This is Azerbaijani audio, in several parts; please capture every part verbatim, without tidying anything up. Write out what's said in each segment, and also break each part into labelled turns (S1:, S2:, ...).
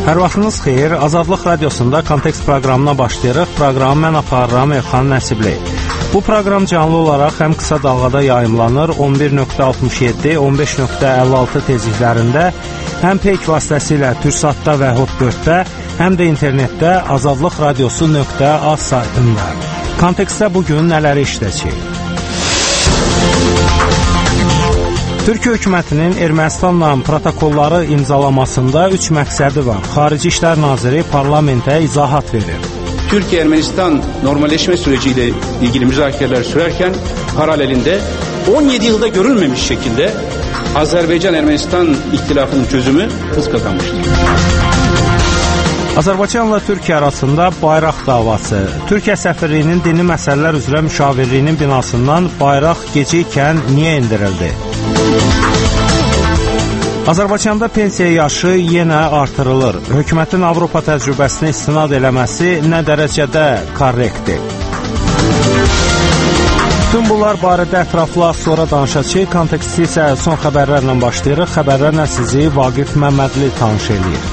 S1: Hər vaxtınız xeyir. Azadlıq Radiosunda Kontekst proqramına başlayırıq. Proqramı mən aparıram Elxan Nəsibli. Bu proqram canlı olaraq həm qısa dalğada yayımlanır on bir nöqtə altmış yeddi on beş nöqtə əlli altı tezliklərində, həm peyk vasitəsilə Türksatda və Hot dörddə, həm də internetdə azadlıq radiosu nöqtə az saytında. Kontekstdə bugün nələri işləyəcək? Türkiyə hökumətinin Ermənistanla protokolları imzalamasında üç məqsədi var. Xarici İşlər Naziri parlamentə izahat verir.
S2: Türkiye-Ermenistan normalleşme süreciyle ilgili müzakereler sürerken paralelinde on yedi yılda görülmemiş şekilde Azerbaycan-Ermenistan ihtilafının çözümü hız kazanmıştır.
S1: Azərbaycanla Türkiyə arasında bayraq davası. Türkiyə səfirliyinin dini məsələlər üzrə müşavirliyinin binasından bayraq gecə ikən niyə endirildi? Azərbaycanda pensiya yaşı yenə artırılır. Hökumətin Avropa təcrübəsinə istinad eləməsi nə dərəcədə korrektdir? Tüm bunlar barədə ətraflı az sonra danışacağıq. Konteksti isə son xəbərlərlə başlayırıq. Xəbərlərlə sizi Vaqif Məmmədli tanış eləyir.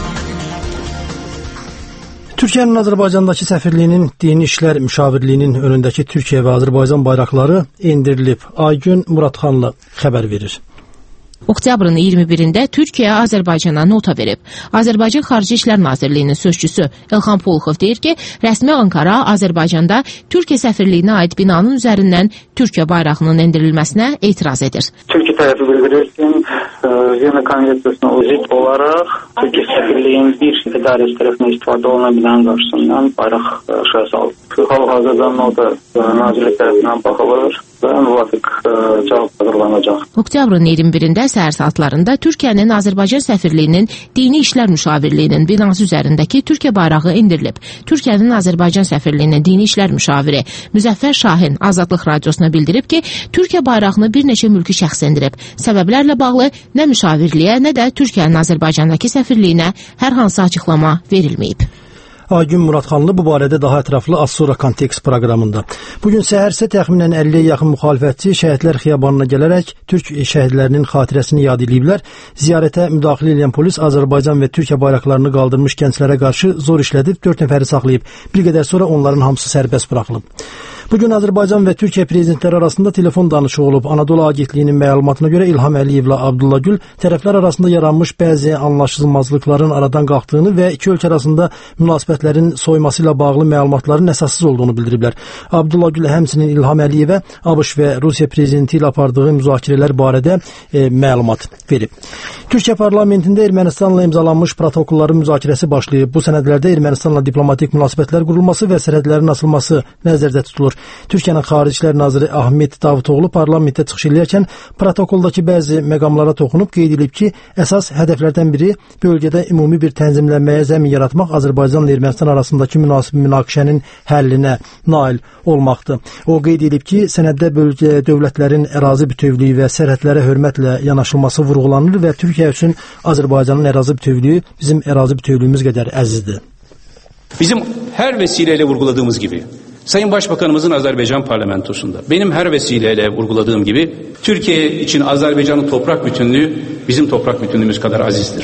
S3: Türkiyənin Azərbaycandakı səfirliyinin dini işlər müşavirliyinin önündəki Türkiyə və Azərbaycan bayraqları endirilib. Aygün Muradxanlı xəbər verir.
S4: Oktyabrın iyirmi birində Türkiyə Azərbaycana nota verib. Azərbaycan Xarici İşlər Nazirliyinin sözçüsü Elxan Poluxov deyir ki, rəsmi Ankara Azərbaycanda Türkiyə səfirliyinə aid binanın üzərindən Türkiyə bayrağının endirilməsinə etiraz edir.
S5: Türkiyə tərəfi bildirir ki, Viyana Konvensiyasına uzit olaraq Türkiyə səfirliyinin bir idarəsi tərəfindən istifadə olunan binanın qarşısından bayraq aşağı salıb. Hal-hazırda nota nazirlik tərəfindən baxılır və müvafiq cavab hazırlanacaq.
S4: Oktyabrın iyirmi birində səhər saatlarında Türkiyənin Azərbaycan səfirliyinin dini işlər müşavirliyinin binası üzərindəki Türkiyə bayrağı endirilib. Türkiyənin Azərbaycan səfirliyinin dini işlər müşaviri Müzəffər Şahin Azadlıq Radiosuna bildirib ki, Türkiyə bayrağını bir neçə mülki şəxs endirib. Səbəblərlə bağlı nə müşavirliyə, nə də Türkiyənin Azərbaycandakı səfirliyinə hər hansı açıqlama verilməyib.
S3: Aygün Muradxanlı bu barədə daha ətraflı az sonra Kontekst proqramında. Bugün səhərsə təxminən əlliyə yaxın müxalifətçi şəhidlər xiyabanına gələrək Türk şəhidlərinin xatirəsini yad ediblər. Ziyarətə müdaxilə edən polis Azərbaycan və Türkiyə bayraqlarını qaldırmış gənclərə qarşı zor işlədib, dörd nəfəri saxlayıb. Bir qədər sonra onların hamısı sərbəst buraxılıb. Bugün Azərbaycan və Türkiyə prezidentləri arasında telefon danışığı olub. Anadolu Agentliyinin məlumatına görə İlham Əliyevlə Abdullah Gül tərəflər arasında yaranmış bəzi anlaşılmazlıqların aradan qalxdığını və iki ölkə arasında münasibətlərin soyması ilə bağlı məlumatların əsassız olduğunu bildiriblər. Abdullah Gül həmçinin İlham Əliyevə ABŞ və Rusiya prezidenti ilə apardığı müzakirələr barədə e, məlumat verib. Türkiyə parlamentində Ermənistanla imzalanmış protokolların müzakirəsi başlayıb. Bu sənədlərdə Ermənistanla diplomatik münasibətlər qurulması və sərhədlərin açılması nəzərdə tutulur. Türkiyənin Xarici İşlər Naziri Ahmet Davutoğlu parlamentdə çıxış edərkən protokoldakı bəzi məqamlara toxunub qeyd edib ki, əsas hədəflərdən biri bölgədə ümumi bir tənzimlənməyə zəmin yaratmaq, Azərbaycanla Ermənistan arasındakı münasib münaqişənin həllinə nail olmaqdır. O qeyd edib ki, sənəddə bölgə dövlətlərin ərazi bütövlüyü və sərhədlərə hörmətlə yanaşılması vurğulanır və Türkiyə üçün Azərbaycanın ərazi bütövlüyü bizim ərazi bütövlüyümüz qədər əzizdir.
S2: Bizim her vesileyle vurguladığımız gibi Sayın Başbakanımızın Azerbaycan parlamentosunda benim her vesileyle vurguladığım gibi Türkiye için Azerbaycan'ın toprak bütünlüğü bizim toprak bütünlüğümüz kadar azizdir.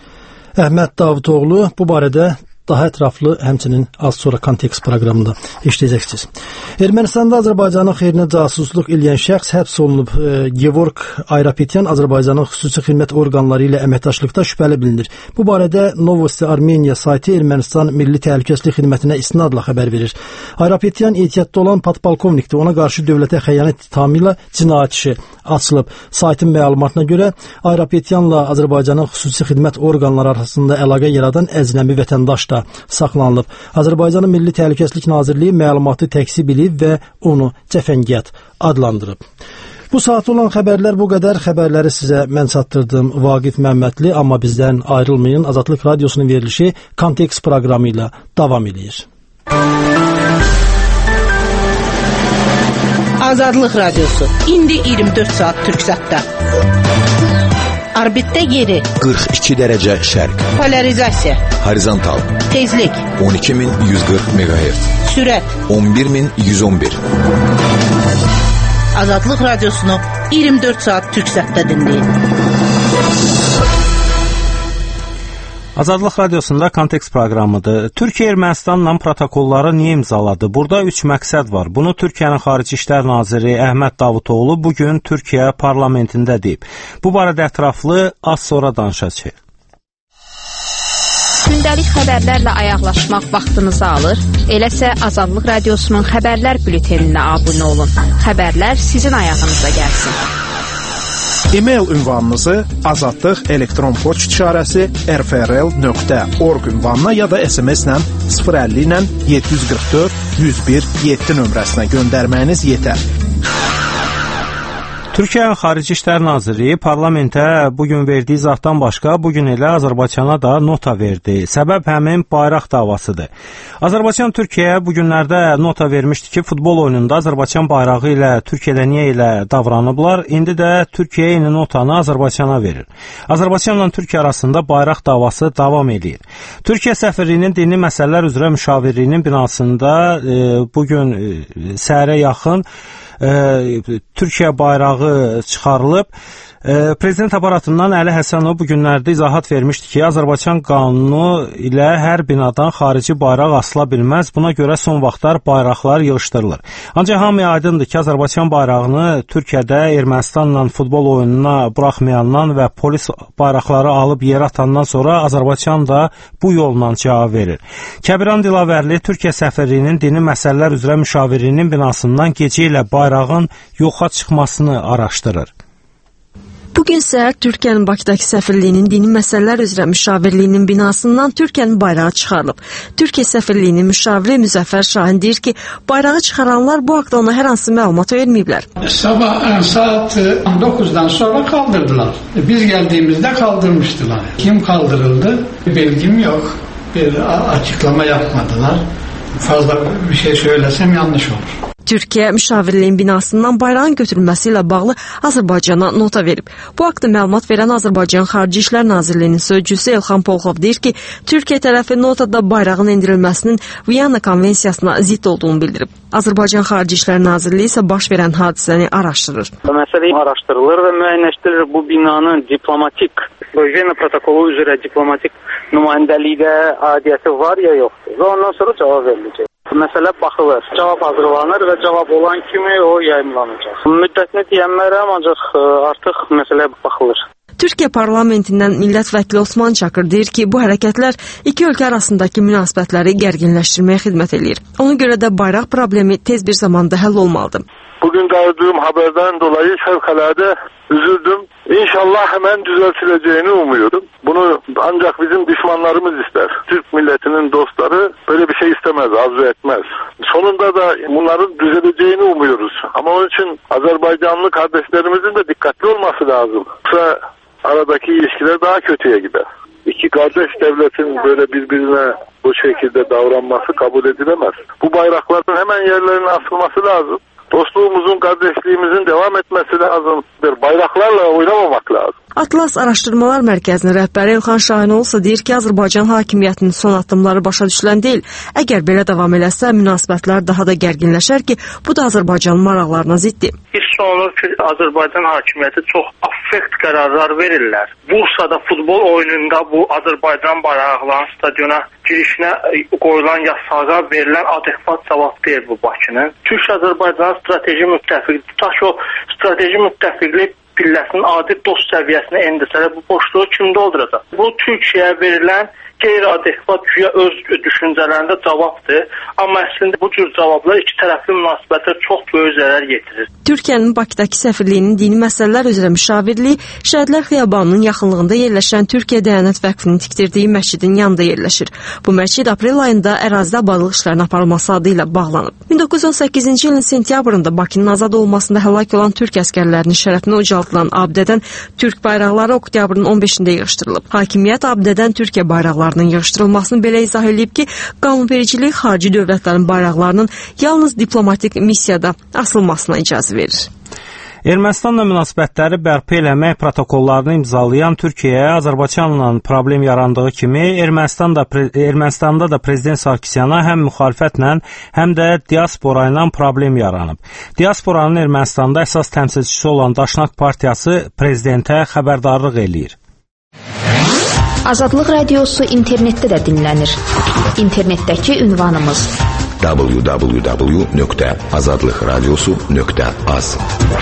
S3: Əhməd Davutoğlu bu barədə daha ətraflı həmçinin az sonra Kontekst proqramında işləyəcəksiniz. Ermənistanda Azərbaycanın xeyrinə casusluq eləyən şəxs həbs olunub. E, Gevorg Ayropetyan Azərbaycanın xüsusi xidmət orqanları ilə əməkdaşlıqda şübhəli bilinir. Bu barədə Novosti Armeniya saytı Ermənistan Milli Təhlükəsizlik Xidmətinə istinadla xəbər verir. Ayropetyan ehtiyatda olan podpolkovnikdir. Ona qarşı dövlətə xəyanət ittihamı ilə cinayət işi açılıb. Saytın məlumatına görə Ayropetyanla Azərbaycanın xüsusi xidmət orqanları arasında əlaqə yaradan əcnəbi vətəndaş da saxlanılıb. Azərbaycanın Milli Təhlükəsizlik Nazirliyi məlumatı təkzib edib və onu cəfəngiyat adlandırıb. Bu saat olan xəbərlər bu qədər. Xəbərləri sizə mən çatdırdım Vaqif Məmmədli, amma bizdən ayrılmayın. Azadlıq Radiosunun verilişi Kontekst proqramı ilə davam edir.
S6: Azadlıq Radiosu indi iyirmi dörd saat Türksatda. Orbitdə yeri
S7: qırx iki dərəcə şərq.
S6: Polarizasiya
S7: Horizontal
S6: tezlik
S7: on iki min yüz qırx meqahertz.
S6: Sürət
S7: on bir min yüz on bir.
S6: Azadlıq Radiosunu iyirmi dörd saat Türksatda dinləyin.
S1: Azadlıq Radiosunda Kontekst proqramıdır. Türkiyə Ermənistanla protokolları niyə imzaladı? Burada üç məqsəd var. Bunu Türkiyənin Xarici İşlər Naziri Əhməd Davutoğlu bugün Türkiyə parlamentində deyib. Bu barədə ətraflı az sonra danışacağıq.
S8: Gündəlik xəbərlərlə ayaqlaşmaq vaxtınızı alır. Eləsə Azadlıq Radiosunun xəbərlər bülteninə abunə olun. Xəbərlər sizin ayağınıza gəlsin.
S9: E-mail ünvanınızı azadlıq elektron poçt işarəsi r f r l nöqtə org ünvanına ya da S M S-lə sıfır əlli ilə yeddi yüz qırx dörd yüz bir yeddi nömrəsinə göndərməyiniz yetər.
S1: Türkiyənin Xarici İşlər Naziri parlamentə bugün verdiyi izahdan başqa bugün elə Azərbaycana da nota verdi. Səbəb həmin bayraq davasıdır. Azərbaycan Türkiyəyə bu günlərdə nota vermişdi ki, futbol oyununda Azərbaycan bayrağı ilə Türkiyədə niyə elə davranıblar? İndi də Türkiyə eyni notanı Azərbaycana verir. Azərbaycanla Türkiyə arasında bayraq davası davam edir. Türkiyə səfirliyinin dini məsələlər üzrə müşavirliyinin binasında e, bugün e, səhərə yaxın e, Türkiyə bayrağı çıxarılıb. Prezident aparatından Əli Həsənov bu günlərdə izahat vermişdi ki, Azərbaycan qanunu ilə hər binadan xarici bayraq asıla bilməz. Buna görə son vaxtlar bayraqlar yığışdırılır. Ancaq hamıya aydındır ki, Azərbaycan bayrağını Türkiyədə Ermənistanla futbol oyununa buraxmayandan və polis bayraqları alıb yerə atandan sonra Azərbaycan da bu yolla cavab verir. Kəbiran Dilavərli Türkiyə səfirliyinin dini məsələlər üzrə müşavirliyinin binasından gecə ilə bayrağın yoxa çıxmasını araşdırır.
S10: Bugün səhər Türkiyənin Bakıdakı səfirliyinin dini məsələlər üzrə müşavirliyinin binasından Türkiyənin bayrağı çıxarılıb. Türkiyə səfirliyinin müşaviri Müzəffər Şahin deyir ki, bayrağı çıxaranlar bu haqda ona hər hansı məlumat verməyiblər.
S11: Sabah saat on dokuzdan sonra kaldırdılar. Biz geldiğimizde kaldırmıştılar. Kim kaldırıldı? Bilgim yok. Bir açıklama yapmadılar. Fazla bir şey söylesem yanlış olur.
S10: Türkiyə müşavirliyin binasından bayrağın götürülməsi ilə bağlı Azərbaycana nota verib. Bu haqda məlumat verən Azərbaycan Xarici İşlər Nazirliyinin sözcüsü Elxan Polxov deyir ki, Türkiyə tərəfi notada bayrağın endirilməsinin Viyana konvensiyasına zidd olduğunu bildirib. Azərbaycan Xarici İşlər Nazirliyi isə baş verən hadisəni araşdırır.
S5: Məsələ araşdırılır və müəyyənləşdirilir bu binanın diplomatik, Viyana protokolu üzrə diplomatik nümayəndəlikdə aidiyyəti var ya yoxdur və ondan sonra cavab veriləcək. Məsələ baxılır, cavab hazırlanır və cavab olan kimi o yayımlanacaq. Müddətini deyənmərəm, ancaq artıq məsələ baxılır.
S10: Türkiyə parlamentindən millət vəkili Osman Çakır deyir ki, bu hərəkətlər iki ölkə arasındakı münasibətləri gərginləşdirməyə xidmət edir. Ona görə də bayraq problemi tez bir zamanda həll olmalıdır.
S12: Bugün gördüğüm haberden dolayı fevkalade üzüldüm. İnşallah hemen düzeltileceğini umuyorum. Bunu ancak bizim düşmanlarımız ister. Türk milletinin dostları böyle bir şey istemez, arzu etmez. Sonunda da bunların düzeleceğini umuyoruz. Ama onun için Azerbaycanlı kardeşlerimizin de dikkatli olması lazım. Yoksa aradaki ilişkiler daha kötüye gider. İki kardeş devletin böyle birbirine bu şekilde davranması kabul edilemez. Bu bayrakların hemen yerlerine asılması lazım. Dostluğumuzun, kardeşliğimizin devam etmesi lazımdır. Bayraklarla oynamamak lazım.
S10: Atlas Araşdırmalar Mərkəzinin rəhbəri Elxan Şahinoğlu isə deyir ki, Azərbaycan hakimiyyətinin son addımları başa düşülən deyil. Əgər belə davam eləsə, münasibətlər daha da gərginləşər ki, bu da Azərbaycanın maraqlarına ziddir.
S13: Hiss olunur ki, Azərbaycan hakimiyyəti çox affekt qərarlar verirlər. Bursada futbol oyununda bu Azərbaycan bayraqlarının stadiona girişinə qoyulan yasağa verilən adekvat cavab deyil bu Bakının. Türk-Azərbaycan strateji müttəfiq, tutaq ki, o strateji müttəfiqlik pilləsinin adi dost səviyyəsinə endirsə, bu boşluğu kim dolduracaq? Bu Türkiyəyə verilən qeyri-adekvat güya öz düşüncələrində cavabdır. Amma əslində bu cür cavablar iki tərəfli münasibətə çox böyük zərər yetirir.
S10: Türkiyənin Bakıdakı səfirliyinin dini məsələlər üzrə müşavirliyi Şəhidlər Xiyabanının yaxınlığında yerləşən Türkiyə Dəyanət Vəqfinin tikdirdiyi məscidin yanında yerləşir. Bu məscid aprel ayında ərazidə abadlıq işlərinin aparılması adı ilə bağlanıb. min doqquz yüz on səkkizinci ilin sentyabrında Bakının azad olmasında həlak olan Türk əskərlərinin şərəfinə ucaldılan abidədən Türk bayraqları oktyabrın on beşində yığışdırılıb. Hakimiyyət abidədən Türkiyə bayraqları yığışdırılmasını belə izah edib ki, qanunvericilik xarici dövlətlərin bayraqlarının yalnız diplomatik missiyada asılmasına icazə verir.
S1: Ermənistanla münasibətləri bərpa eləmək protokollarını imzalayan Türkiyəyə Azərbaycanla problem yarandığı kimi Ermənistanda, Ermənistanda da Prezident Sarkisyan'a həm müxalifətlə, həm də diaspora ilə problem yaranıb. Diasporanın Ermənistanda əsas təmsilçisi olan Daşnak Partiyası Prezidentə xəbərdarlıq eləyir.
S8: Azadlıq Radiosu internetdə də dinlənir. İnternetdəki ünvanımız
S7: w w w nöqtə azadlıq radiosu nöqtə az.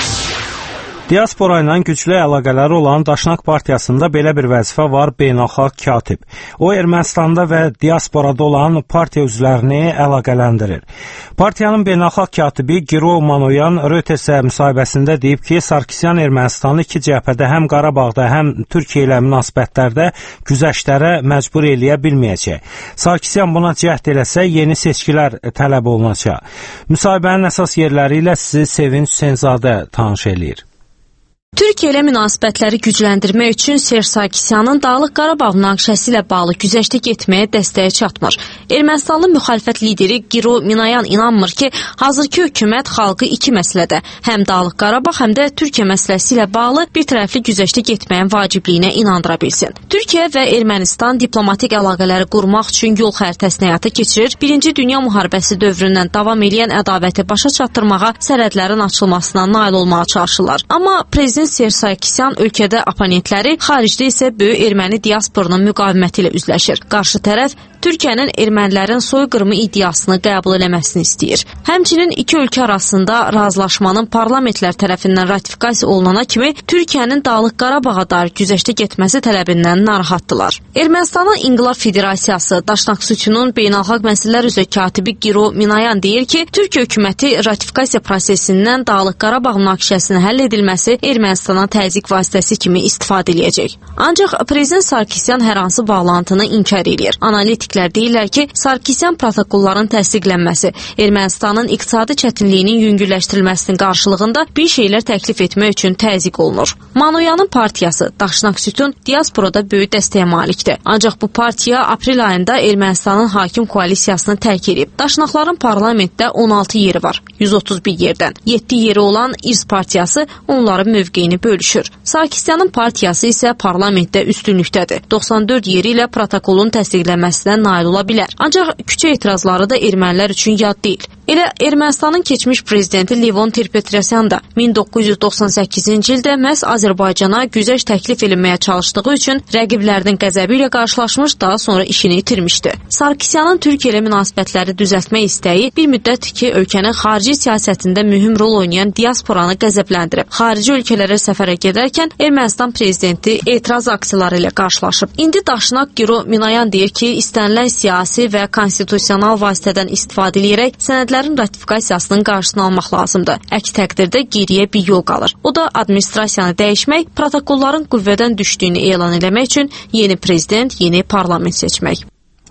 S1: Diaspora ilə güclü əlaqələri olan Daşnak Partiyasında belə bir vəzifə var: beynəlxalq katib. O, Ermənistanda və diasporada olan partiya üzvlərini əlaqələndirir. Partiyanın beynəlxalq katibi Giro Manoyan Röytersə müsahibəsində deyib ki, Sarkisyan Ermənistanı iki cəbhədə, həm Qarabağda, həm Türkiyə ilə münasibətlərdə güzəştlərə məcbur eləyə bilməyəcək. Sarkisyan buna cəhd eləsə, yeni seçkilər tələb olunacaq. Müsahibənin əsas yerləri ilə sizi Sevinç Hüseynzadə tanış eləyir.
S10: Türkiyə ilə münasibətləri gücləndirmək üçün Serj Sarkisyanın Dağlıq Qarabağ münaqişəsi ilə bağlı güzəştə getməyə dəstəyi çatmır. Ermənistanlı müxalifət lideri Giro Minayan inanmır ki, hazırki hökumət xalqı iki məsələdə, həm Dağlıq Qarabağ, həm də Türkiyə məsələsi ilə bağlı bir tərəfli güzəştə getməyin vacibliyinə inandıra bilsin. Türkiyə və Ermənistan diplomatik əlaqələri qurmaq üçün yol xəritəsini həyata keçirir, Birinci Dünya müharibəsi dövründən davam edən ədavəti başa çatdırmağa, sərhədlərin açılmasına nail olmağa çalışırlar. Amma prezident Serj Sarkisyan ölkədə oponentləri, xaricdə isə böyük erməni diasporunun müqaviməti ilə üzləşir. Qarşı tərəf Türkiyənin ermənilərin soyqırımı iddiasını qəbul eləməsini istəyir. Həmçinin iki ölkə arasında razılaşmanın parlamentlər tərəfindən ratifikasiya olunana kimi Türkiyənin Dağlıq Qarabağa dair güzəştə getməsi tələbindən narahatdılar. Ermənistanın İnqilab Federasiyası Daşnak Sütunun beynəlxalq məsələlər üzrə katibi Giro Minayan deyir ki, Türkiyə hökuməti ratifikasiya prosesindən Dağlıq Qarabağ münaqişəsinin həll edilməsi Ermənistana təzyiq vasitəsi kimi istifadə edəcək. Ancaq prezident Sarkisyan hər hansı bağlantını inkar edir. Analitik deyirlər ki, Sarkisyan protokolların təsdiqlənməsi, Ermənistanın iqtisadi çətinliyinin yüngülləşdirilməsinin qarşılığında bir şeylər təklif etmək üçün təzyiq olunur. Manoyanın partiyası Daşnak Sütun diasporada böyük dəstəyə malikdir. Ancaq bu partiya aprel ayında Ermənistanın hakim koalisiyasını tərk edib. Daşnaqların parlamentdə on altı yeri var, yüz otuz bir yerdən. yeddi yeri olan İrs partiyası onların mövqeyini bölüşür. Sarkisyanın partiyası isə parlamentdə üstünlükdədir. doxsan dörd yeri ilə protokolun təsdiqlənməsinə nail ola bilər. Ancaq küçə etirazları da ermənilər üçün yad deyil. Elə Ermənistanın keçmiş prezidenti Levon Ter-Petrosyan da min doqquz yüz doxsan səkkizinci ildə məhz Azərbaycana güzəşt təklif edilməyə çalışdığı üçün rəqiblərinin qəzəbi ilə qarşılaşmış, daha sonra işini itirmişdi. Sarkisyanın Türkiyə ilə münasibətləri düzəltmək istəyi bir müddət ki, ölkənin xarici siyasətində mühüm rol oynayan diasporanı qəzəbləndirib. Xarici ölkələrə səfərə gedərkən Ermənistan prezidenti etiraz aksiyaları ilə qarşılaşıb. İndi Daşnak Giro Minayan deyir ki, istənilən siyasi və konstitusional vasitədən istifadə edərək sənədlər ratifikasiyasının qarşısını almaq lazımdır. Əks təqdirdə geriyə bir yol qalır. O da administrasiyanı dəyişmək, protokolların qüvvədən düşdüyünü elan eləmək üçün yeni prezident, yeni parlament seçmək.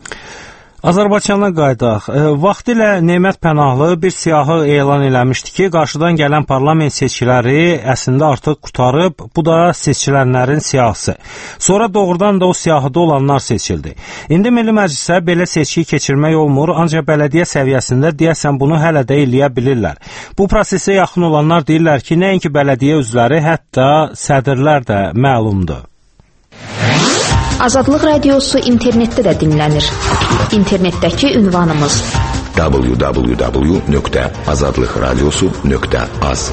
S1: Azərbaycana qaydaq. E, vaxtilə Nemət Pənahlı bir siyahı elan eləmişdi ki, qarşıdan gələn parlament seçkiləri əslində artıq qutarıb, bu da seçilənlərin siyahısı. Sonra doğrudan da o siyahıda olanlar seçildi. İndi Milli Məclisə belə seçki keçirmək olmur, ancaq bələdiyyə səviyyəsində deyəsən bunu hələ də eləyə bilirlər. Bu prosesə yaxın olanlar deyirlər ki, nəinki bələdiyyə üzvləri, hətta sədrlər də məlumdur.
S8: Azadlıq Radiosu internetdə də dinlənir. İnternetdəki ünvanımız
S7: w w w nöqtə azadlıq radiosu nöqtə az.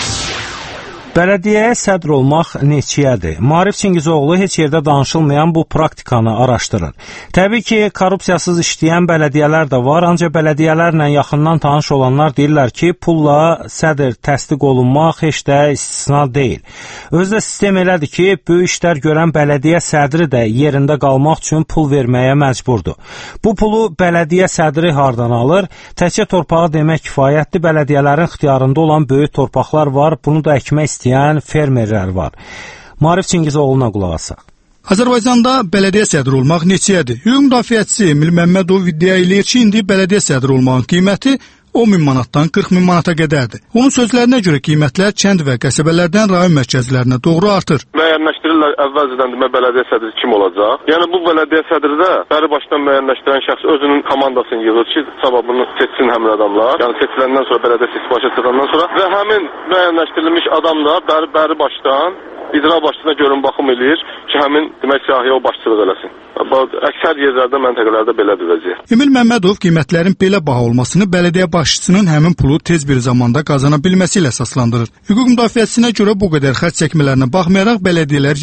S1: Bələdiyyəyə sədr olmaq neçiyədir? Maarif Çingizoğlu heç yerdə danışılmayan bu praktikanı araşdırır. Təbii ki, korrupsiyasız işləyən bələdiyyələr də var, ancaq bələdiyyələrlə yaxından tanış olanlar deyirlər ki, pulla sədr təsdiq olunmaq heç də istisna deyil. Özdə sistem elədir ki, böyük işlər görən bələdiyyə sədri də yerində qalmaq üçün pul verməyə məcburdur. Bu pulu bələdiyyə sədri hardan alır? Təkcə torpağı demək kifayətli, bələdiyyələrin ixtiyarında olan böyük torpaqlar var, bunu da əkmək istəyir. İstəyən fermerlər var. Maarif Çingizoğlu'na qulaq asaq.
S14: Azərbaycanda bələdiyyə sədri olmaq neçəyədir? Hüquq müdafiəçisi Emil Məmmədov iddia eləyir ki, indi bələdiyyə sədri olmağın qiyməti on min manatdan qırx min manata qədərdir. Onun sözlərinə görə qiymətlər kənd və qəsəbələrdən rayon mərkəzlərinə doğru artır.
S12: Müəyyənləşdirirlər əvvəlcədən demə bələdiyyə sədri kim olacaq? Yəni bu bələdiyyə sədri də bəri başdan müəyyənləşdirən şəxs özünün komandasını yığır ki, sababını seçsin həmin adamlar. Yəni seçiləndən sonra bələdiyyə seçki başa çıxandan sonra və həmin müəyyənləşdirilmiş adam da bəri, bəri başdan icra başçısına görün baxım eləyir ki, həmin demək siyahıya o başçılıq eləsin. Əksər yerlərdə, məntəqələrdə belədir vəziyyət.
S14: Emil Məmmədov qiymətlərin belə baha olmasını bələdiyyə başçısının həmin pulu tez bir zamanda qazana bilməsi ilə əsaslandırır. Hüquq müdafiəçisinə görə bu qədər xərc çəkmələrinə baxmayaraq bələdiyyələr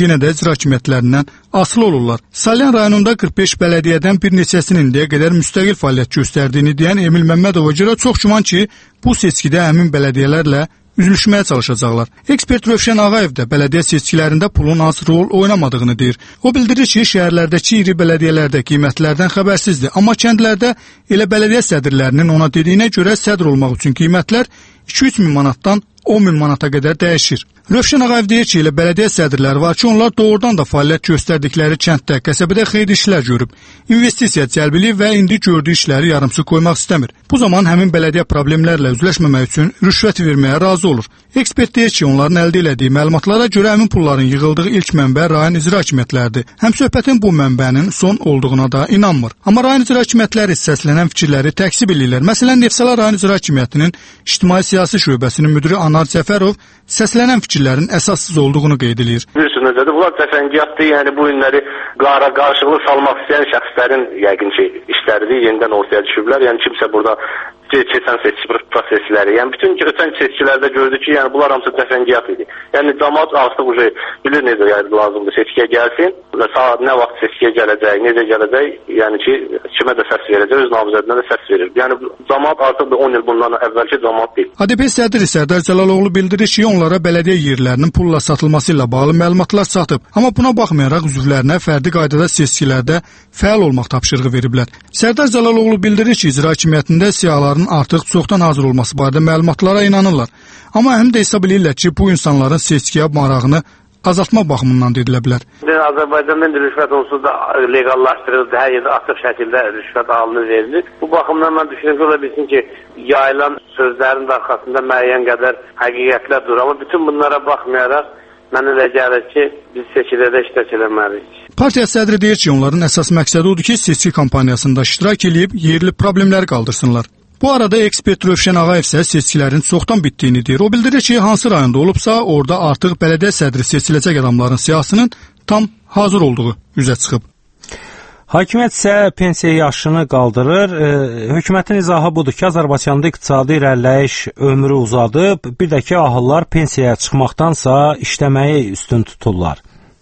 S14: yenə də icra hakimiyyətlərindən asılı olurlar. Salyan rayonunda qırx beş bələdiyyədən bir neçəsinin indiyə qədər müstəqil fəaliyyət göstərdiyini deyən Emil Məmmədova görə çox güman ki, bu seçkidə həmin bələdiyyələrlə üzləşməyə çalışacaqlar. Ekspert Rövşən Ağayev də bələdiyyə seçkilərində pulun az rol oynamadığını deyir. O bildirir ki, şəhərlərdəki iri bələdiyyələrdə qiymətlərdən xəbərsizdir, amma kəndlərdə elə bələdiyyə sədrlərinin ona dediyinə görə sədr olmaq üçün qiymətlər iki üç min manatdan on min manata qədər dəyişir. Rövşən Ağayev deyir ki, elə bələdiyyə sədrləri var ki, onlar doğrudan da fəaliyyət göstərdikləri kənddə, qəsəbədə xeyli işlər görüb, investisiya cəlb edib və indi gördüyü işləri yarımçıq qoymaq istəmir. Bu zaman həmin bələdiyyə problemlərlə üzləşməmək üçün rüşvət verməyə razı olur. Ekspert deyir ki, onların əldə etdiyi məlumatlara görə həmin pulların yığıldığı ilk mənbə rayon icra hakimiyyətləridir. Həmsöhbətin bu mənbənin son olduğuna da inanmır. Amma rayon icra hakimiyyətləri səslənən fikirləri təksib edirlər. Məsələn, Neftçala rayon icra hakimiyyətinin ictimai siyasi şöbəsinin müdiri Anar Cəfərov səslənən fikirlərin əsassız olduğunu qeyd edir.
S15: Bilirsiniz nədir? Bunlar təfəngiyatdır. Yəni bu günləri qara qarşılığı salmaq istəyən şəxslərin yəqin ki, işləridir, yenidən ortaya düşüblər. Yəni kimsə burada keçən seçki prosesləri, yəni bütün ötən seçkilərdə gördük ki, yəni bunlar hamısı təfəngiyat idi. Yəni cəmaət artıq uje bilir necə yəni lazımdır seçkiyə gəlsin və saat nə vaxt seçkiyə gələcək, necə gələcək, yəni ki, kimə də səs verəcək, öz namizədinə də səs verir. Yəni cəmaət artıq on il bundan əvvəlki cəmaət deyil.
S14: A D P sədri Sərdar Cəlaloğlu bildirir ki, onlara bələdiyyə yerlərinin pulla satılması ilə bağlı məlumatlar çatıb, amma buna baxmayaraq üzvlərinə fərdi qaydada seçkilərdə fəal olmaq tapşırığı veriblər. Sərdar Cəlaloğlu bildirir ki, icra hakimiyyətində siyahılar artıq çoxdan hazır olması barədə məlumatlara inanırlar. Amma həm də hesab edirlər ki, bu insanların seçkiyə marağını azaltma baxımından dedilə bilər.
S15: Azərbaycanda rüşvət onsuz da legallaşdırıldı, hər yerdə açıq şəkildə rüşvət alınır, verilir. Bu baxımdan mən düşünürəm ki, ola bilsin ki, yayılan sözlərin arxasında müəyyən qədər həqiqətlər durur. Amma bütün bunlara baxmayaraq, mənə elə gəlir ki, biz seçkilərdə iştirak eləməliyik.
S14: Partiya sədri deyir ki, onların əsas məqsədi odur ki, seçki kampaniyasında iştirak edib yerli problemləri qaldırsınlar. Bu arada ekspert Rövşən Ağayev isə seçkilərin çoxdan bitdiyini deyir. O bildirir ki, hansı rayonda olubsa, orada artıq bələdiyyə sədri seçiləcək adamların siyasının tam hazır olduğu üzə çıxıb.
S1: Hakimiyyət isə pensiya yaşını qaldırır. E, hökumətin izahı budur ki, Azərbaycanda iqtisadi irəliləyiş ömrü uzadıb, bir də ki, ahıllar pensiyaya çıxmaqdansa işləməyi üstün tuturlar.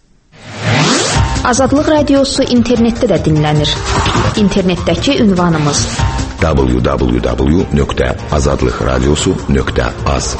S8: Azadlıq radiosu internetdə də dinlənir. İnternetdəki ünvanımız
S7: w w w nöqtə azadlıq radiosu nöqtə az.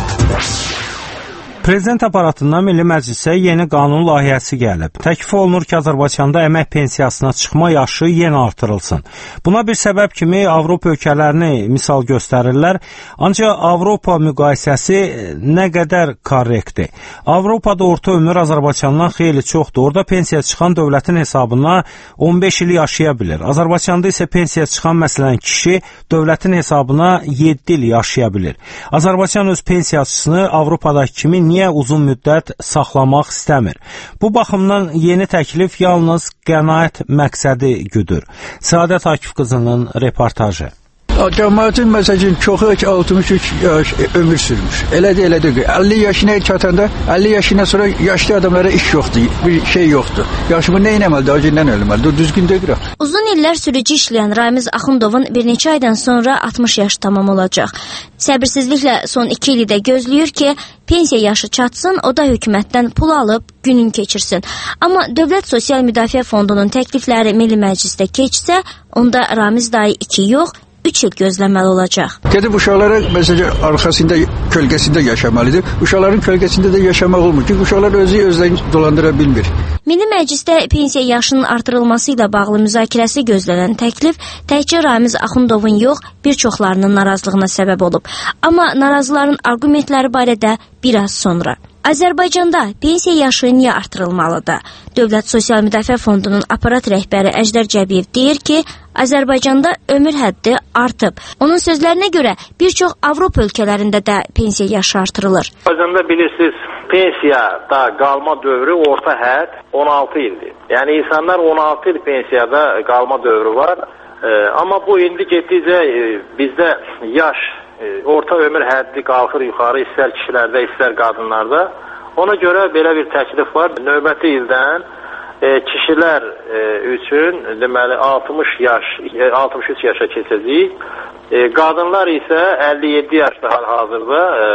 S1: Prezident aparatından Milli Məclisə yeni qanun layihəsi gəlib. Təklif olunur ki, Azərbaycanda əmək pensiyasına çıxma yaşı yenə artırılsın. Buna bir səbəb kimi Avropa ölkələrini misal göstərirlər, ancaq Avropa müqayisəsi nə qədər korrektdir. Avropada orta ömür Azərbaycandan xeyli çoxdur. Orada pensiya çıxan dövlətin hesabına on beş il yaşaya bilir. Azərbaycanda isə pensiya çıxan məsələn kişi dövlətin hesabına yeddi il yaşaya bilir. Azərbaycan öz pensiyasını Avropadakı kimi niyə uzun müddət saxlamaq istəmir? Bu baxımdan yeni təklif yalnız qənaət məqsədi güdür. Səadət Akif qızının reportajı.
S16: Cəmiyyətin məsələn çoxu altmış üç yaş ömür sürmüş. Elə də elə də əlli yaşına çatanda əlli yaşından sonra yaşlı adamlara iş yoxdur, bir şey yoxdur. Yaxşı bu nə etməlidir? Acından ölməlidir. Düzgün deyil.
S17: Uzun illər sürücü işləyən Ramiz Axundovun bir neçə aydan sonra altmış yaş tamam olacaq. Səbirsizliklə son iki ili də gözləyir ki, pensiya yaşı çatsın, o da hökumətdən pul alıb günün keçirsin. Amma Dövlət Sosial Müdafiə Fondunun təklifləri Milli Məclisdə keçsə, onda Ramiz dayı iki yox, üç il gözləməli olacaq.
S16: Gedib uşaqlara məsələn arxasında, kölgəsində yaşamalıdır. Uşaqların kölgəsində də yaşamaq olmur ki, uşaqlar özü özlərini dolandıra bilmir.
S17: Milli Məclisdə pensiya yaşının artırılması ilə bağlı müzakirəsi gözlənən təklif təkcə Ramiz Axundovun yox, bir çoxlarının narazılığına səbəb olub. Amma narazıların argumentləri barədə biraz sonra. Azərbaycanda pensiya yaşı niyə artırılmalıdır? Dövlət Sosial Müdafiə Fondunun aparat rəhbəri Əjdər Cəbiyev deyir ki, Azərbaycanda ömür həddi artıb. Onun sözlərinə görə bir çox Avropa ölkələrində də pensiya yaşı artırılır.
S15: Azərbaycanda bilirsiniz, pensiyada qalma dövrü orta hədd on altı ildir. Yəni insanlar on altı il pensiyada qalma dövrü var. E, amma bu indi getdikcə e, bizdə yaş orta ömür həddi qalxır yuxarı, istər kişilərdə, istər qadınlarda. Ona görə belə bir təklif var. Növbəti ildən e, kişilər e, üçün deməli altmış yaş, altmış üç yaşa keçəcək. E, qadınlar isə əlli yeddi yaşda hal-hazırda e,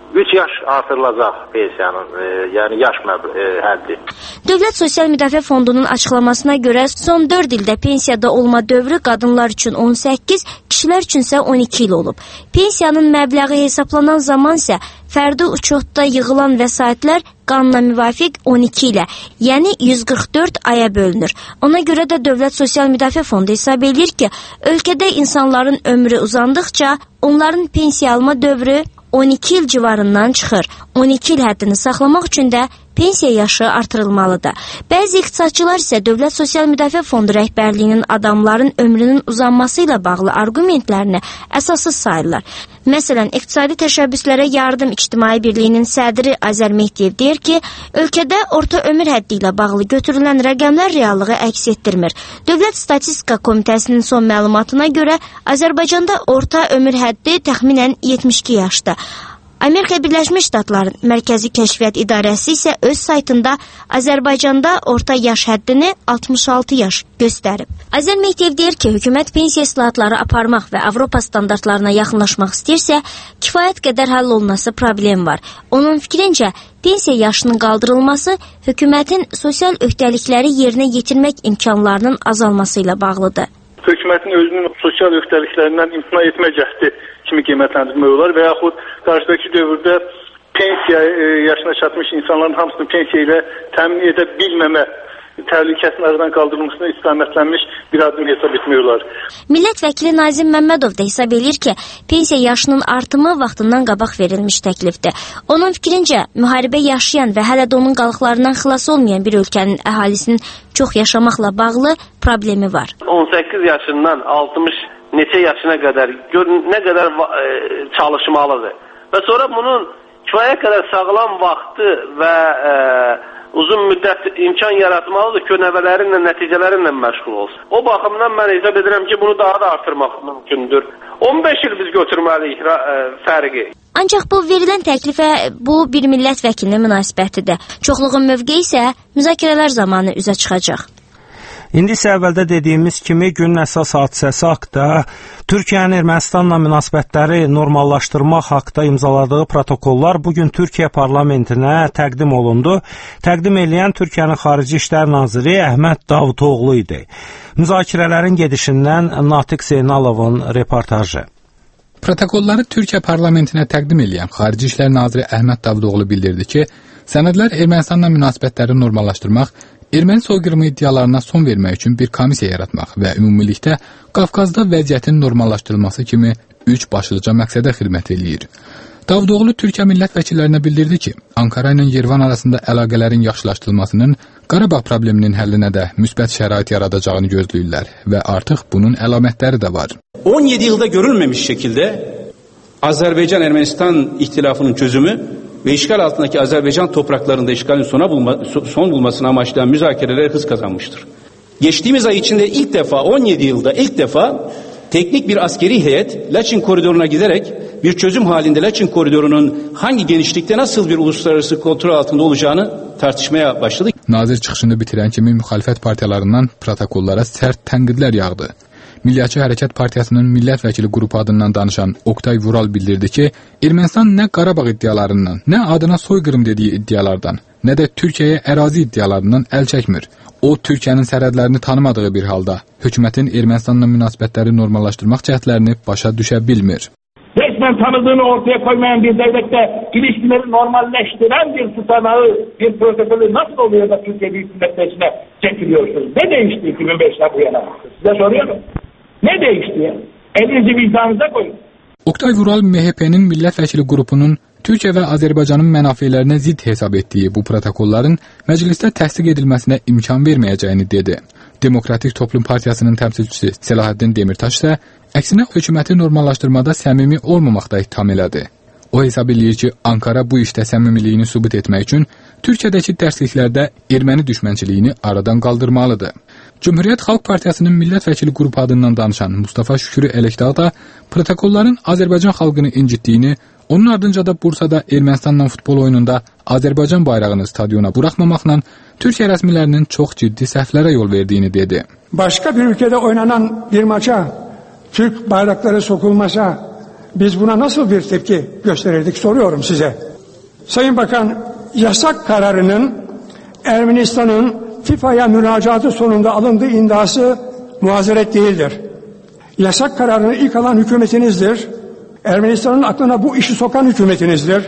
S15: üç yaş artırılacaq pensiyanın, e, yəni yaş məbləği e, həddi.
S17: Dövlət Sosial Müdafiə Fondunun açıqlamasına görə son dörd ildə pensiyada olma dövrü qadınlar üçün on səkkiz, kişilər üçünsə on iki il olub. Pensiyanın məbləği hesaplanan zaman isə fərdi uçotda yığılan vəsaitlər qanuna müvafiq on iki ilə, yəni yüz qırx dörd aya bölünür. Ona görə də Dövlət Sosial Müdafiə Fondu hesab edir ki, ölkədə insanların ömrü uzandıqca onların pensiya alma dövrü on iki il civarından çıxır. on iki il həddini saxlamaq üçün də pensiya yaşı artırılmalıdır. Bəzi iqtisadçılar isə Dövlət Sosial Müdafiə Fondu rəhbərliyinin adamların ömrünün uzanması ilə bağlı arqumentlərini əsassız sayırlar. Məsələn, İqtisadi Təşəbbüslərə Yardım İctimai Birliyinin sədri Azər Mehdiyev deyir ki, ölkədə orta ömür həddi ilə bağlı götürülən rəqəmlər reallığı əks etdirmir. Dövlət Statistika Komitəsinin son məlumatına görə Azərbaycanda orta ömür həddi təxminən yetmiş iki yaşdır. Amerika Birləşmiş Ştatların Mərkəzi Kəşfiyyat İdarəsi isə öz saytında Azərbaycanda orta yaş həddini altmış altı yaş göstərib. Azər Mehdiyev deyir ki, hökumət pensiya islahatları aparmaq və Avropa standartlarına yaxınlaşmaq istəyirsə, kifayət qədər həll olunması problem var. Onun fikrincə, pensiya yaşının qaldırılması hökumətin sosial öhdəlikləri yerinə yetirmək imkanlarının azalması ilə bağlıdır.
S12: Hökumətin özünün sosial öhdəliklərindən imtina etmə cəhdi kimi qiymətləndirmək olar və yaxud qarşıdakı dövrdə pensiya yaşına çatmış insanların hamısını pensiya ilə təmin edə bilməmə təhlükəsinin aradan qaldırılmasına istiqamətlənmiş bir addım hesab etmək olar.
S17: Millət vəkili Nazim Məmmədov da hesab edir ki, pensiya yaşının artımı vaxtından qabaq verilmiş təklifdir. Onun fikrincə, müharibə yaşayan və hələ də onun qalıqlarından xilas olmayan bir ölkənin əhalisinin çox yaşamaqla bağlı problemi var.
S15: on səkkiz yaşından altmış neçə yaşına qədər gör nə qədər e, çalışmalıdır. Və sonra bunun kifayət qədər sağlam vaxtı və e, uzun müddət imkan yaratmalıdır ki, nəvələrinlə, nəticələrinlə məşğul olsun. O baxımdan mən hesab edirəm ki, bunu daha da artırmaq mümkündür. on beş il biz götürməliyik e, fərqi.
S17: Ancaq bu verilən təklifə bu bir millət vəkilinin münasibətidir. Çoxluğun mövqeyi isə müzakirələr zamanı üzə çıxacaq.
S1: İndi isə əvvəldə dediyimiz kimi günün əsas hadisəsi haqda Türkiyənin Ermənistanla münasibətləri normallaşdırmaq haqda imzaladığı protokollar bugün Türkiyə parlamentinə təqdim olundu. Təqdim edən Türkiyənin Xarici İşlər Naziri Əhməd Davutoğlu idi. Müzakirələrin gedişindən Natiq Zeynalovun reportajı.
S18: Protokolları Türkiyə parlamentinə təqdim edən Xarici İşlər Naziri Əhməd Davutoğlu bildirdi ki, sənədlər Ermənistanla münasibətləri normallaşdırmaq, erməni soyqırımı iddialarına son vermək üçün bir komissiya yaratmaq və ümumilikdə Qafqazda vəziyyətin normallaşdırılması kimi üç başlıca məqsədə xidmət eləyir. Davutoğlu Türkiyə millət vəkillərinə bildirdi ki, Ankara ilə Yerevan arasında əlaqələrin yaxşılaşdırılmasının Qarabağ probleminin həllinə də müsbət şərait yaradacağını gözləyirlər və artıq bunun əlamətləri də var.
S2: on yedi yılda görülmemiş şekilde Azerbaycan-Ermenistan ihtilafının çözümü ve işgal altındaki Azerbaycan topraklarında işgalin sona bulma, son bulmasını amaçlayan müzakereler hız kazanmıştır. Geçtiğimiz ay içinde ilk defa on yedi yılda ilk defa teknik bir askeri heyet Laçin koridoruna giderek bir çözüm halinde Laçin koridorunun hangi genişlikte nasıl bir uluslararası kontrol altında olacağını tartışmaya başladı.
S18: Nazir çıxışını bitirən kimi müxalifət partiyalarından protokollara sərt tənqidlər yağdı. Millətçi Hərəkət Partiyasının millət vəkili qrupu adından danışan Oktay Vural bildirdi ki, Ermənistan nə Qarabağ iddialarından, nə adına soyqırım dediyi iddialardan, nə də Türkiyəyə ərazi iddialarından əl çəkmir. O, Türkiyənin sərhədlərini tanımadığı bir halda hökumətin Ermənistanla münasibətləri normallaşdırmaq cəhdlərini başa düşə bilmir.
S19: Resmen tanıdığını ortaya koymayan bir devlette ilişkileri normalleştiren bir tutanağı, bir protokolü nasıl oluyor da Türkiye Büyük Millet Meclisi'ne çekiliyorsunuz? Ne değişti iki bin beşten bu yana? Size soruyorum. Ne değişti ya? Elinizi vicdanınıza koyun.
S18: Oktay Vural M H P'nin millət vəkili qrupunun Türkiyə və Azərbaycanın mənafelerinə zidd hesab etdiyi bu protokolların məclisdə təsdiq edilməsinə imkan verməyəcəyini dedi. Demokratik Toplum Partiyasının təmsilçisi Selahaddin Demirtaş isə əksinə hökuməti normallaşdırmada səmimi olmamaqda ittiham elədi. O hesab eləyir ki, Ankara bu işdə səmimiliyini sübut etmək üçün Türkiyədəki dərsliklərdə erməni düşmənçiliyini aradan qaldırmalıdır. Cümhuriyyət Xalq Partiyasının millət vəkili qrupu adından danışan Mustafa Şükürü Ələkdağ da protokolların Azərbaycan xalqını incitdiyini, onun ardınca da Bursada Ermənistanla futbol oyununda Azərbaycan bayrağını stadiona buraxmamaqla Türkiyə rəsmilərinin çox ciddi səhvlərə yol verdiyini dedi.
S20: Başka bir ülkede oynanan bir maça Türk bayrakları sokulmasa biz buna nasıl bir tepki gösterirdik soruyorum size. Sayın Bakan, yasak kararının Ermenistan'ın FIFA'ya müracaatı sonunda alındığı iddiası muhazeret değildir. Yasak kararını ilk alan hükümetinizdir. Ermenistan'ın aklına bu işi sokan hükümetinizdir.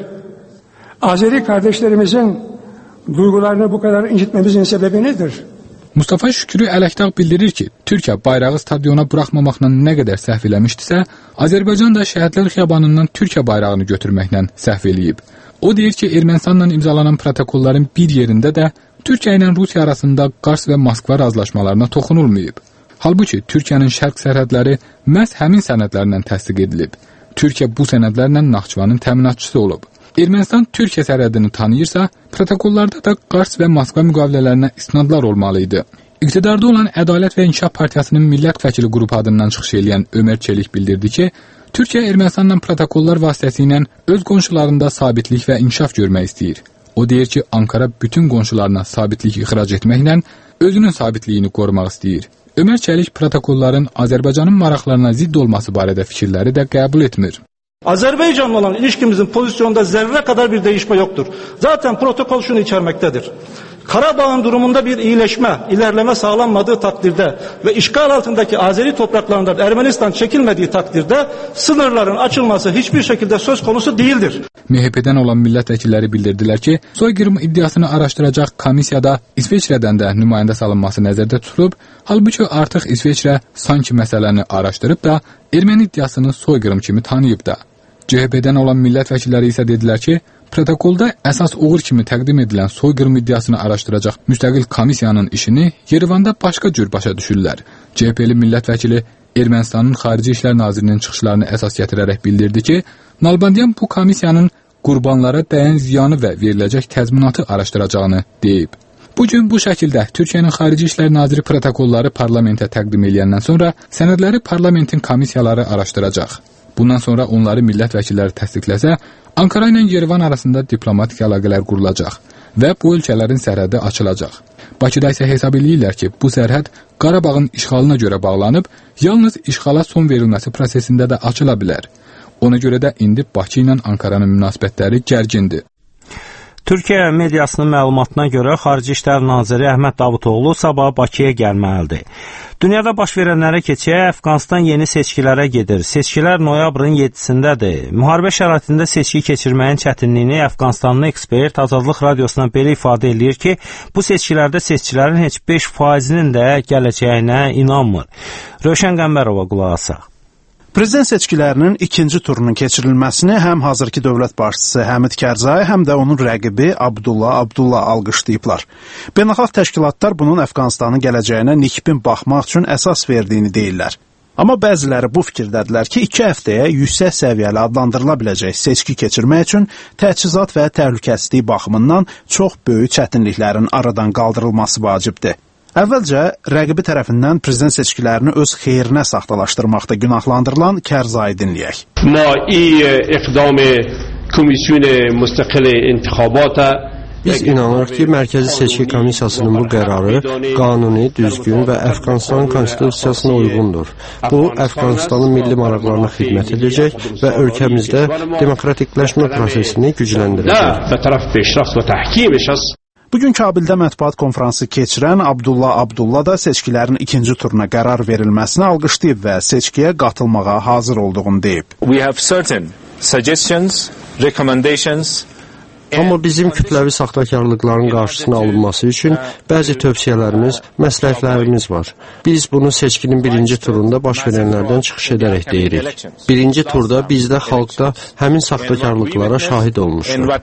S20: Azeri kardeşlerimizin duygularını bu kadar incitmemizin sebebi nedir?
S18: Mustafa Şükrü Ələkdağ bildirir ki, Türkiyə bayrağı stadiona buraxmamaqla nə qədər səhv eləmişdisə, Azərbaycan da Şəhidlər Xiyabanından Türkiyə bayrağını götürməklə səhv eləyib. O deyir ki, Ermənistanla imzalanan protokolların bir yerində də Türkiyə ilə Rusiya arasında Qars və Moskva razılaşmalarına toxunulmayıb. Halbuki Türkiyənin şərq sərhədləri məhz həmin sənədlərlə təsdiq edilib. Türkiyə bu sənədlərlə Naxçıvanın təminatçısı olub. Ermənistan Türkiyə sərhədini tanıyırsa, protokollarda da Qars və Moskva müqavilələrinə isnadlar olmalı idi. İqtidarda olan Ədalət və İnkişaf Partiyasının millət vəkili qrupu adından çıxış edən Ömər Çelik bildirdi ki, Türkiyə Ermənistanla protokollar vasitəsilə öz qonşularında sabitlik və inkişaf görmək istəyir. O deyir ki, Ankara bütün qonşularına sabitlik ixrac etməklə özünün sabitliyini qorumaq istəyir. Ömər Çelik protokolların Azərbaycanın maraqlarına zidd olması barədə fikirləri də qəbul etmir.
S21: Azerbaycan'la olan ilişkimizin pozisyonda zerre kadar bir değişme yoktur. Zaten protokol şunu içermektedir. Karabağ'ın durumunda bir iyileşme, ilerleme sağlanmadığı takdirde ve işgal altındaki Azeri topraklarından Ermenistan çekilmediği takdirde sınırların açılması hiçbir şekilde söz konusu değildir.
S18: M H P'den olan milletvekilleri bildirdiler ki, soykırım iddiasını araştıracak komisyada İsveçrədən də nümayəndə salınması nəzərdə tutulub, halbuki artıq İsveçrə sanki məsələni araşdırıb da erməni iddiasını soykırım kimi tanıyıb da. C H P'den olan milletvekilleri ise dedilər ki, protokolda əsas uğur kimi təqdim edilən soykırım iddiasını araşdıracaq müstəqil komissiyanın işini Yerevanda başqa cür başa düşürlər. C H P'li milletvəkili Ermənistanın Xarici İşlər Nazirinin çıxışlarını əsas gətirərək bildirdi ki, Nalbandiyan bu komissiyanın qurbanlara dəyən ziyanı və veriləcək təzminatı araşdıracağını deyib. Bugün bu şəkildə Türkiyənin Xarici İşlər Naziri protokolları parlamentə təqdim edəndən sonra sənədləri parlamentin komissiyaları araşdıracaq. Bundan sonra onları millət vəkilləri təsdiqləsə, Ankara ilə Yerevan arasında diplomatik əlaqələr qurulacaq və bu ölkələrin sərhədi açılacaq. Bakıda isə hesab edirlər ki, bu sərhəd Qarabağın işğalına görə bağlanıb, yalnız işğala son verilməsi prosesində də açıla bilər. Ona görə də indi Bakı ilə Ankaranın münasibətləri gərgindir.
S1: Türkiyə mediasının məlumatına görə Xarici İşlər Naziri Əhməd Davutoğlu sabah Bakıya gəlməlidir. Dünyada baş verənlərə keçək, Əfqanistan yeni seçkilərə gedir. Seçkilər noyabrın yeddisindədir. Müharibə şəraitində seçki keçirməyin çətinliyini Əfqanistanlı ekspert Azadlıq Radiosuna belə ifadə edir ki, bu seçkilərdə seçkilərin heç beş faizinin də gələcəyinə inanmır. Rövşən Qəmbərova qulaq asaq.
S9: Prezident seçkilərinin ikinci turunun keçirilməsini həm hazırki dövlət başçısı Həmid Kərzai, həm də onun rəqibi Abdullah Abdullah alqışlayıblar. Beynəlxalq təşkilatlar bunun Əfqanistanın gələcəyinə nikbin baxmaq üçün əsas verdiyini deyirlər. Amma bəziləri bu fikirdədirlər ki, iki həftəyə yüksək səviyyəli adlandırıla biləcək seçki keçirmək üçün təchizat və təhlükəsizlik baxımından çox böyük çətinliklərin aradan qaldırılması vacibdir. Əvvəlcə, rəqibi tərəfindən prezident seçkilərini öz xeyrinə saxtalaşdırmaqda günahlandırılan Kərzai dinləyək.
S22: Biz inanırıq ki, Mərkəzi Seçki Komissiyasının bu qərarı qanuni, düzgün və Əfqanistanın konstitusiyasına uyğundur. Bu, Əfqanistanın milli maraqlarına xidmət edəcək və ölkəmizdə demokratikləşmə prosesini gücləndirəcək.
S9: Bugün Kabildə mətbuat konfransı keçirən Abdullah Abdullah da seçkilərin ikinci turuna qərar verilməsini alqışlayıb və seçkiyə qatılmağa hazır olduğunu deyib.
S23: We have certain suggestions, recommendations.
S22: Amma bizim kütləvi saxtakarlıqların qarşısına alınması üçün bəzi tövsiyələrimiz, məsləhətlərimiz var. Biz bunu seçkinin birinci turunda baş verənlərdən çıxış edərək deyirik. Birinci turda bizdə xalqda həmin saxtakarlıqlara şahid olmuşdur.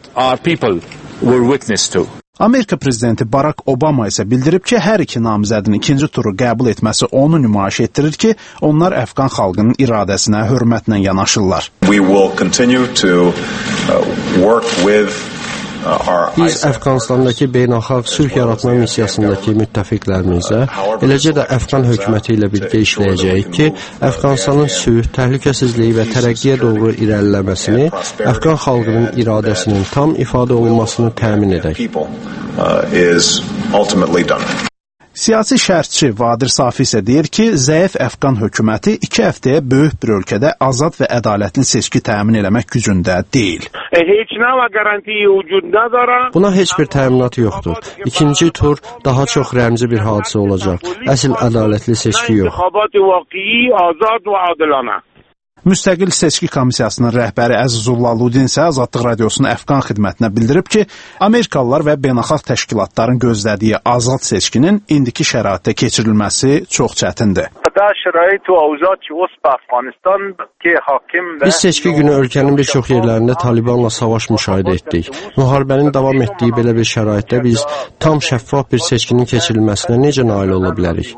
S9: Amerika prezidenti Barack Obama isə bildirib ki, hər iki namizədin ikinci turu qəbul etməsi onu nümayiş etdirir ki, onlar Əfqan xalqının iradəsinə hörmətlə yanaşırlar.
S23: We will continue to work with
S22: Biz Əfqanistandakı beynəlxalq sülh yaratma missiyasındakı müttəfiqlərimizlə, eləcə də Əfqan hökuməti ilə birgə işləyəcəyik ki, Əfqanistanın sülh, təhlükəsizliyi və tərəqqiyə doğru irəliləməsini, Əfqan xalqının iradəsinin tam ifadə olunmasını təmin edək.
S9: Siyasi şərhçi Vadir Safi isə deyir ki, zəif Əfqan hökuməti iki həftəyə böyük bir ölkədə azad və ədalətli seçki təmin eləmək gücündə deyil.
S22: Buna heç bir təminat yoxdur. İkinci tur daha çox rəmzi bir hadisə olacaq. Əsl ədalətli seçki yox.
S9: Müstəqil Seçki Komissiyasının rəhbəri Əzizullah Ludin isə Azadlıq Radiosunun Əfqan xidmətinə bildirib ki, Amerikalılar və beynəlxalq təşkilatların gözlədiyi azad seçkinin indiki şəraitdə keçirilməsi çox çətindir.
S22: Biz seçki günü ölkənin bir çox yerlərində Talibanla savaş müşahidə etdik. Müharibənin davam etdiyi belə bir şəraitdə biz tam şəffaf bir seçkinin keçirilməsinə necə nail ola bilərik?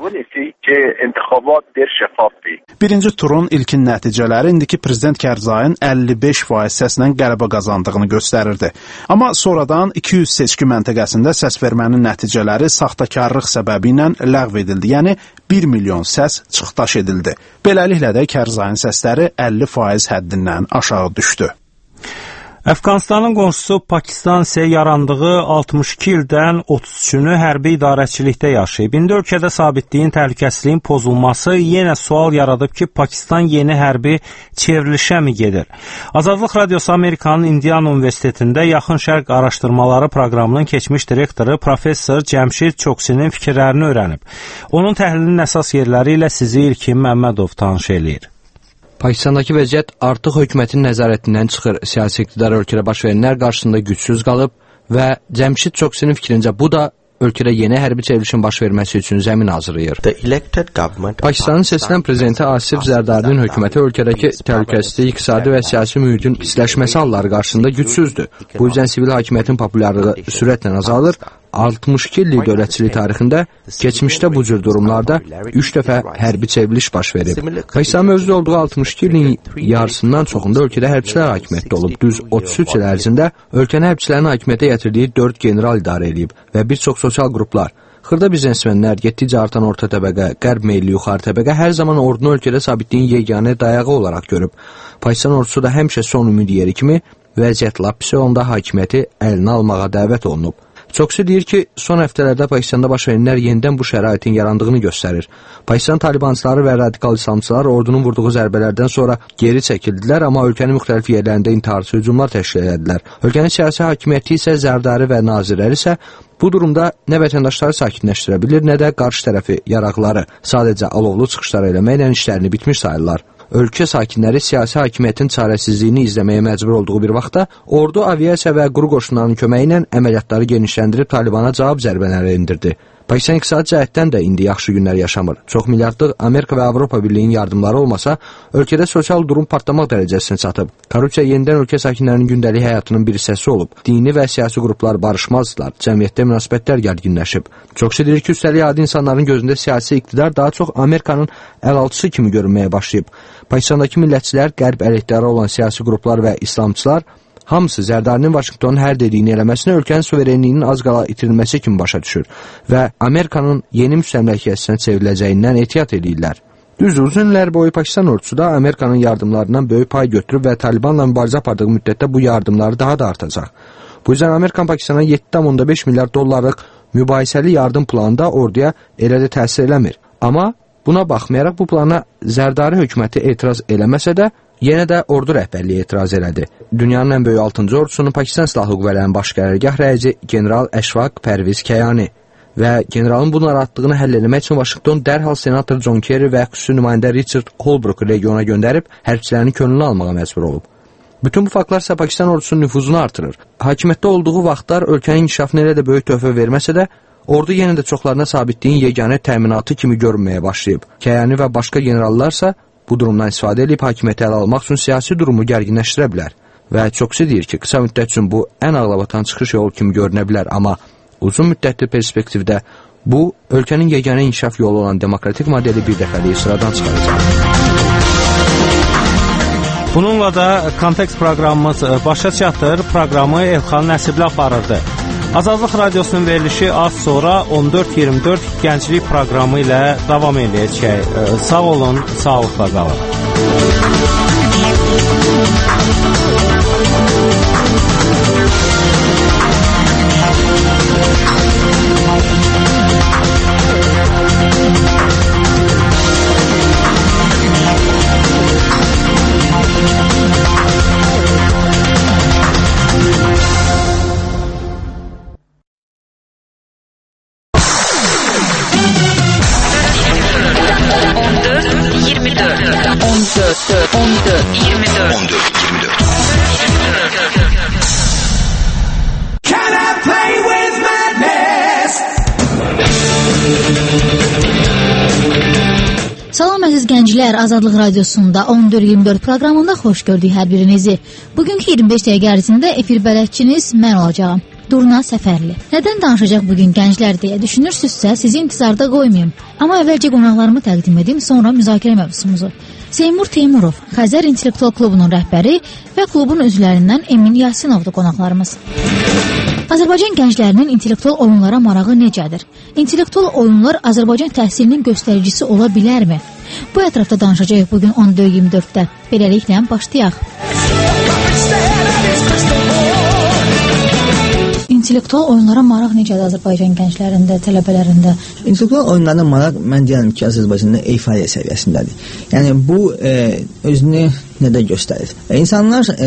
S9: Birinci turun ilkin nəticələri indiki prezident Kərzayın əlli beş faiz səslə qələbə qazandığını göstərirdi. Amma sonradan iki yüz seçki məntəqəsində səsvermənin nəticələri saxtakarlıq səbəbi ilə ləğv edildi, yəni bir milyon səs çıxdaş edildi. Beləliklə də Kərzayın səsləri əlli faiz həddindən aşağı düşdü.
S1: Əfqanistanın qonşusu Pakistan isə yarandığı altmış iki ildən otuz üçünü hərbi idarəçilikdə yaşayıb. İndi ölkədə sabitliyin, təhlükəsizliyin pozulması yenə sual yaradıb ki, Pakistan yeni hərbi çevrilişə mi gedir? Azadlıq Radiosu Amerikanın Indiana Universitetində Yaxın Şərq Araşdırmaları proqramının keçmiş direktoru professor Cəmşid Çoksinin fikirlərini öyrənib. Onun təhlilinin əsas yerləri ilə sizi İlkin Məmmədov tanış eləyir.
S3: Pakistandakı vəziyyət artıq hökumətin nəzarətindən çıxır. Siyasi iqtidar ölkədə baş verənlər qarşısında gücsüz qalıb və Cəmşid Çoksinin fikrincə bu da ölkədə yeni hərbi çevrilişin baş verməsi üçün zəmin hazırlayır. Pakistanın seçilən prezidenti Asif Zərdarinin hökuməti ölkədəki təhlükəsizlik, iqtisadi və siyasi mühitin pisləşməsi halları qarşısında gücsüzdür. Bu yüzdən sivil hakimiyyətin populyarlığı sürətlə azalır. altmış iki illik dövlətçilik tarixində keçmişdə bu cür durumlarda üç dəfə hərbi çevriliş baş verib. Pakistan mövcud olduğu altmış iki ilin yarısından çoxunda ölkədə hərbçilər hakimiyyətdə olub. Düz otuz üç il ərzində ölkəni hərbçilərin hakimiyyətə gətirdiyi dörd general idarə edib və bir çox sosial qruplar, xırda biznesmenlər, getdikcə artan orta təbəqə, qərb meyilli yuxarı təbəqə hər zaman ordunu ölkədə sabitliyin yeganə dayağı olaraq görüb. Pakistan ordusu da həmişə son ümid yeri kimi vəziyyət lap pis olanda hakimiyyəti əlinə almağa dəvət olunub. Çoxsu deyir ki, son həftələrdə Pakistanda baş verənlər yenidən bu şəraitin yarandığını göstərir. Pakistan talibançıları və radikal İslamçılar ordunun vurduğu zərbələrdən sonra geri çəkildilər, amma ölkənin müxtəlif yerlərində intiharçı hücumlar təşkil edildilər. Ölkənin siyasi hakimiyyəti isə Zərdarı və nazirləri isə bu durumda nə vətəndaşları sakinləşdirə bilir, nə də qarşı tərəfi yaraqları sadəcə alovlu çıxışlar eləməklə işlərini bitmiş sayırlar. Ölkə sakinləri siyasi hakimiyyətin çarəsizliyini izləməyə məcbur olduğu bir vaxtda ordu, aviasiya və quru qoşunların köməyi ilə əməliyyatları genişləndirib Talibana cavab zərbələri endirdi. Pakistan iqtisadi cəhətdən də indi yaxşı günlər yaşamır. Çox milyardlıq Amerika və Avropa Birliyinin yardımları olmasa, ölkədə sosial durum partlamaq dərəcəsinə çatıb. Korrupsiya yenidən ölkə sakinlərinin gündəlik həyatının bir hissəsi olub. Dini və siyasi qruplar barışmazdılar. Cəmiyyətdə münasibətlər gərginləşib. Çoxsu deyir ki, üstəlik adi insanların gözündə siyasi iqtidar daha çox Amerikanın əlaltısı kimi görünməyə başlayıb. Pakistandakı millətçilər, qərb əleyhdarı olan siyasi qruplar və İslamçılar hamısı Zərdarinin Vaşinqtonun hər dediyini eləməsini ölkənin suverenliyinin az qala itirilməsi kimi başa düşür və Amerikanın yeni müstəmləkəsinə çevriləcəyindən ehtiyat edirlər. Düzdür, uzun illər boyu Pakistan ordusu da Amerikanın yardımlarından böyük pay götürüb və Talibanla mübarizə apardığı müddətdə bu yardımları daha da artacaq. Bu yüzdən Amerikan Pakistana yeddi nöqtə beş milyard dollarlıq mübahisəli yardım planında orduya elə də təsir eləmir. Amma buna baxmayaraq bu plana Zərdarı hökuməti etiraz eləməsə də, yenə də ordu rəhbərliyi etiraz elədi. Dünyanın ən böyük altıncı ordusunun Pakistan Silahlı Qüvvələrinin baş qərargah rəisi general Əşfaq Pərviz Kəyani və generalın bu narahatlığını həll etmək üçün Vaşinqton dərhal senator John Kerry və xüsusi nümayəndə Richard Holbrooku regiona göndərib hərbçilərini könüllü almağa məcbur olub. Bütün bu faktlar isə Pakistan ordusunun nüfuzunu artırır. Hakimiyyətdə olduğu vaxtlar ölkənin inkişafına elə də böyük töhfə verməsə də, ordu yenə də çoxlarına sabitliyin yeganə təminatı kimi görünməyə başlayıb. Kəyani və başqa generallarsa bu durumdan istifadə edib hakimiyyəti ələ almaq üçün siyasi durumu gərginləşdirə bilər və çoxsu deyir ki, qısa müddət üçün bu ən ağlabatan çıxış yolu kimi görünə bilər, amma uzun müddətli perspektivdə bu ölkənin yeganə inkişaf yolu olan demokratik modeli bir dəfəlik sıradan çıxaracaq.
S1: Bununla da Kontekst proqramımız başa çatır. Proqramı Elxan Nəsibli aparırdı. Azadlıq Radiosunun verilişi az sonra on dörd iyirmi dörd gənclik proqramı ilə davam edəcək. Sağ olun, sağlıqla qalın.
S8: dörd, on dörd, iyirmi dörd.
S7: on dörd iyirmi dörd.
S4: Can I play with madness?
S6: Salam əziz gənclər, Azadlıq Radiosunda on dörd iyirmi dörd proqramında xoş gördük hər birinizi. Bugünkü iyirmi beş dəqiqə ərzində efir bələdçiniz mən olacağam. Durna Səfərli. Nədən danışacaq bugün gənclər deyə düşünürsünüzsə, sizi intizarda qoymayım. Amma əvvəlcə qonaqlarımı təqdim edim, sonra müzakirə mövzumuzu. Seymur Teymurov, Xəzər İntellektual Klubunun rəhbəri və klubun üzvlərindən Emin Yasinovdur qonaqlarımız. Azərbaycan gənclərinin intellektual oyunlara marağı necədir? İntellektual oyunlar Azərbaycan təhsilinin göstəricisi ola bilərmi? Bu ətrafda danışacağıq bugün on dörd iyirmi dörddə. Beləliklə başlayaq. İntellektual oyunlara maraq necədir Azərbaycan gənclərində, tələbələrində?
S11: İntellektual oyunlarına maraq mən deyirəm ki, Azərbaycanda eyfariya səviyyəsindədir. Yəni bu e, özünü nədə göstərir? E, insanlar e,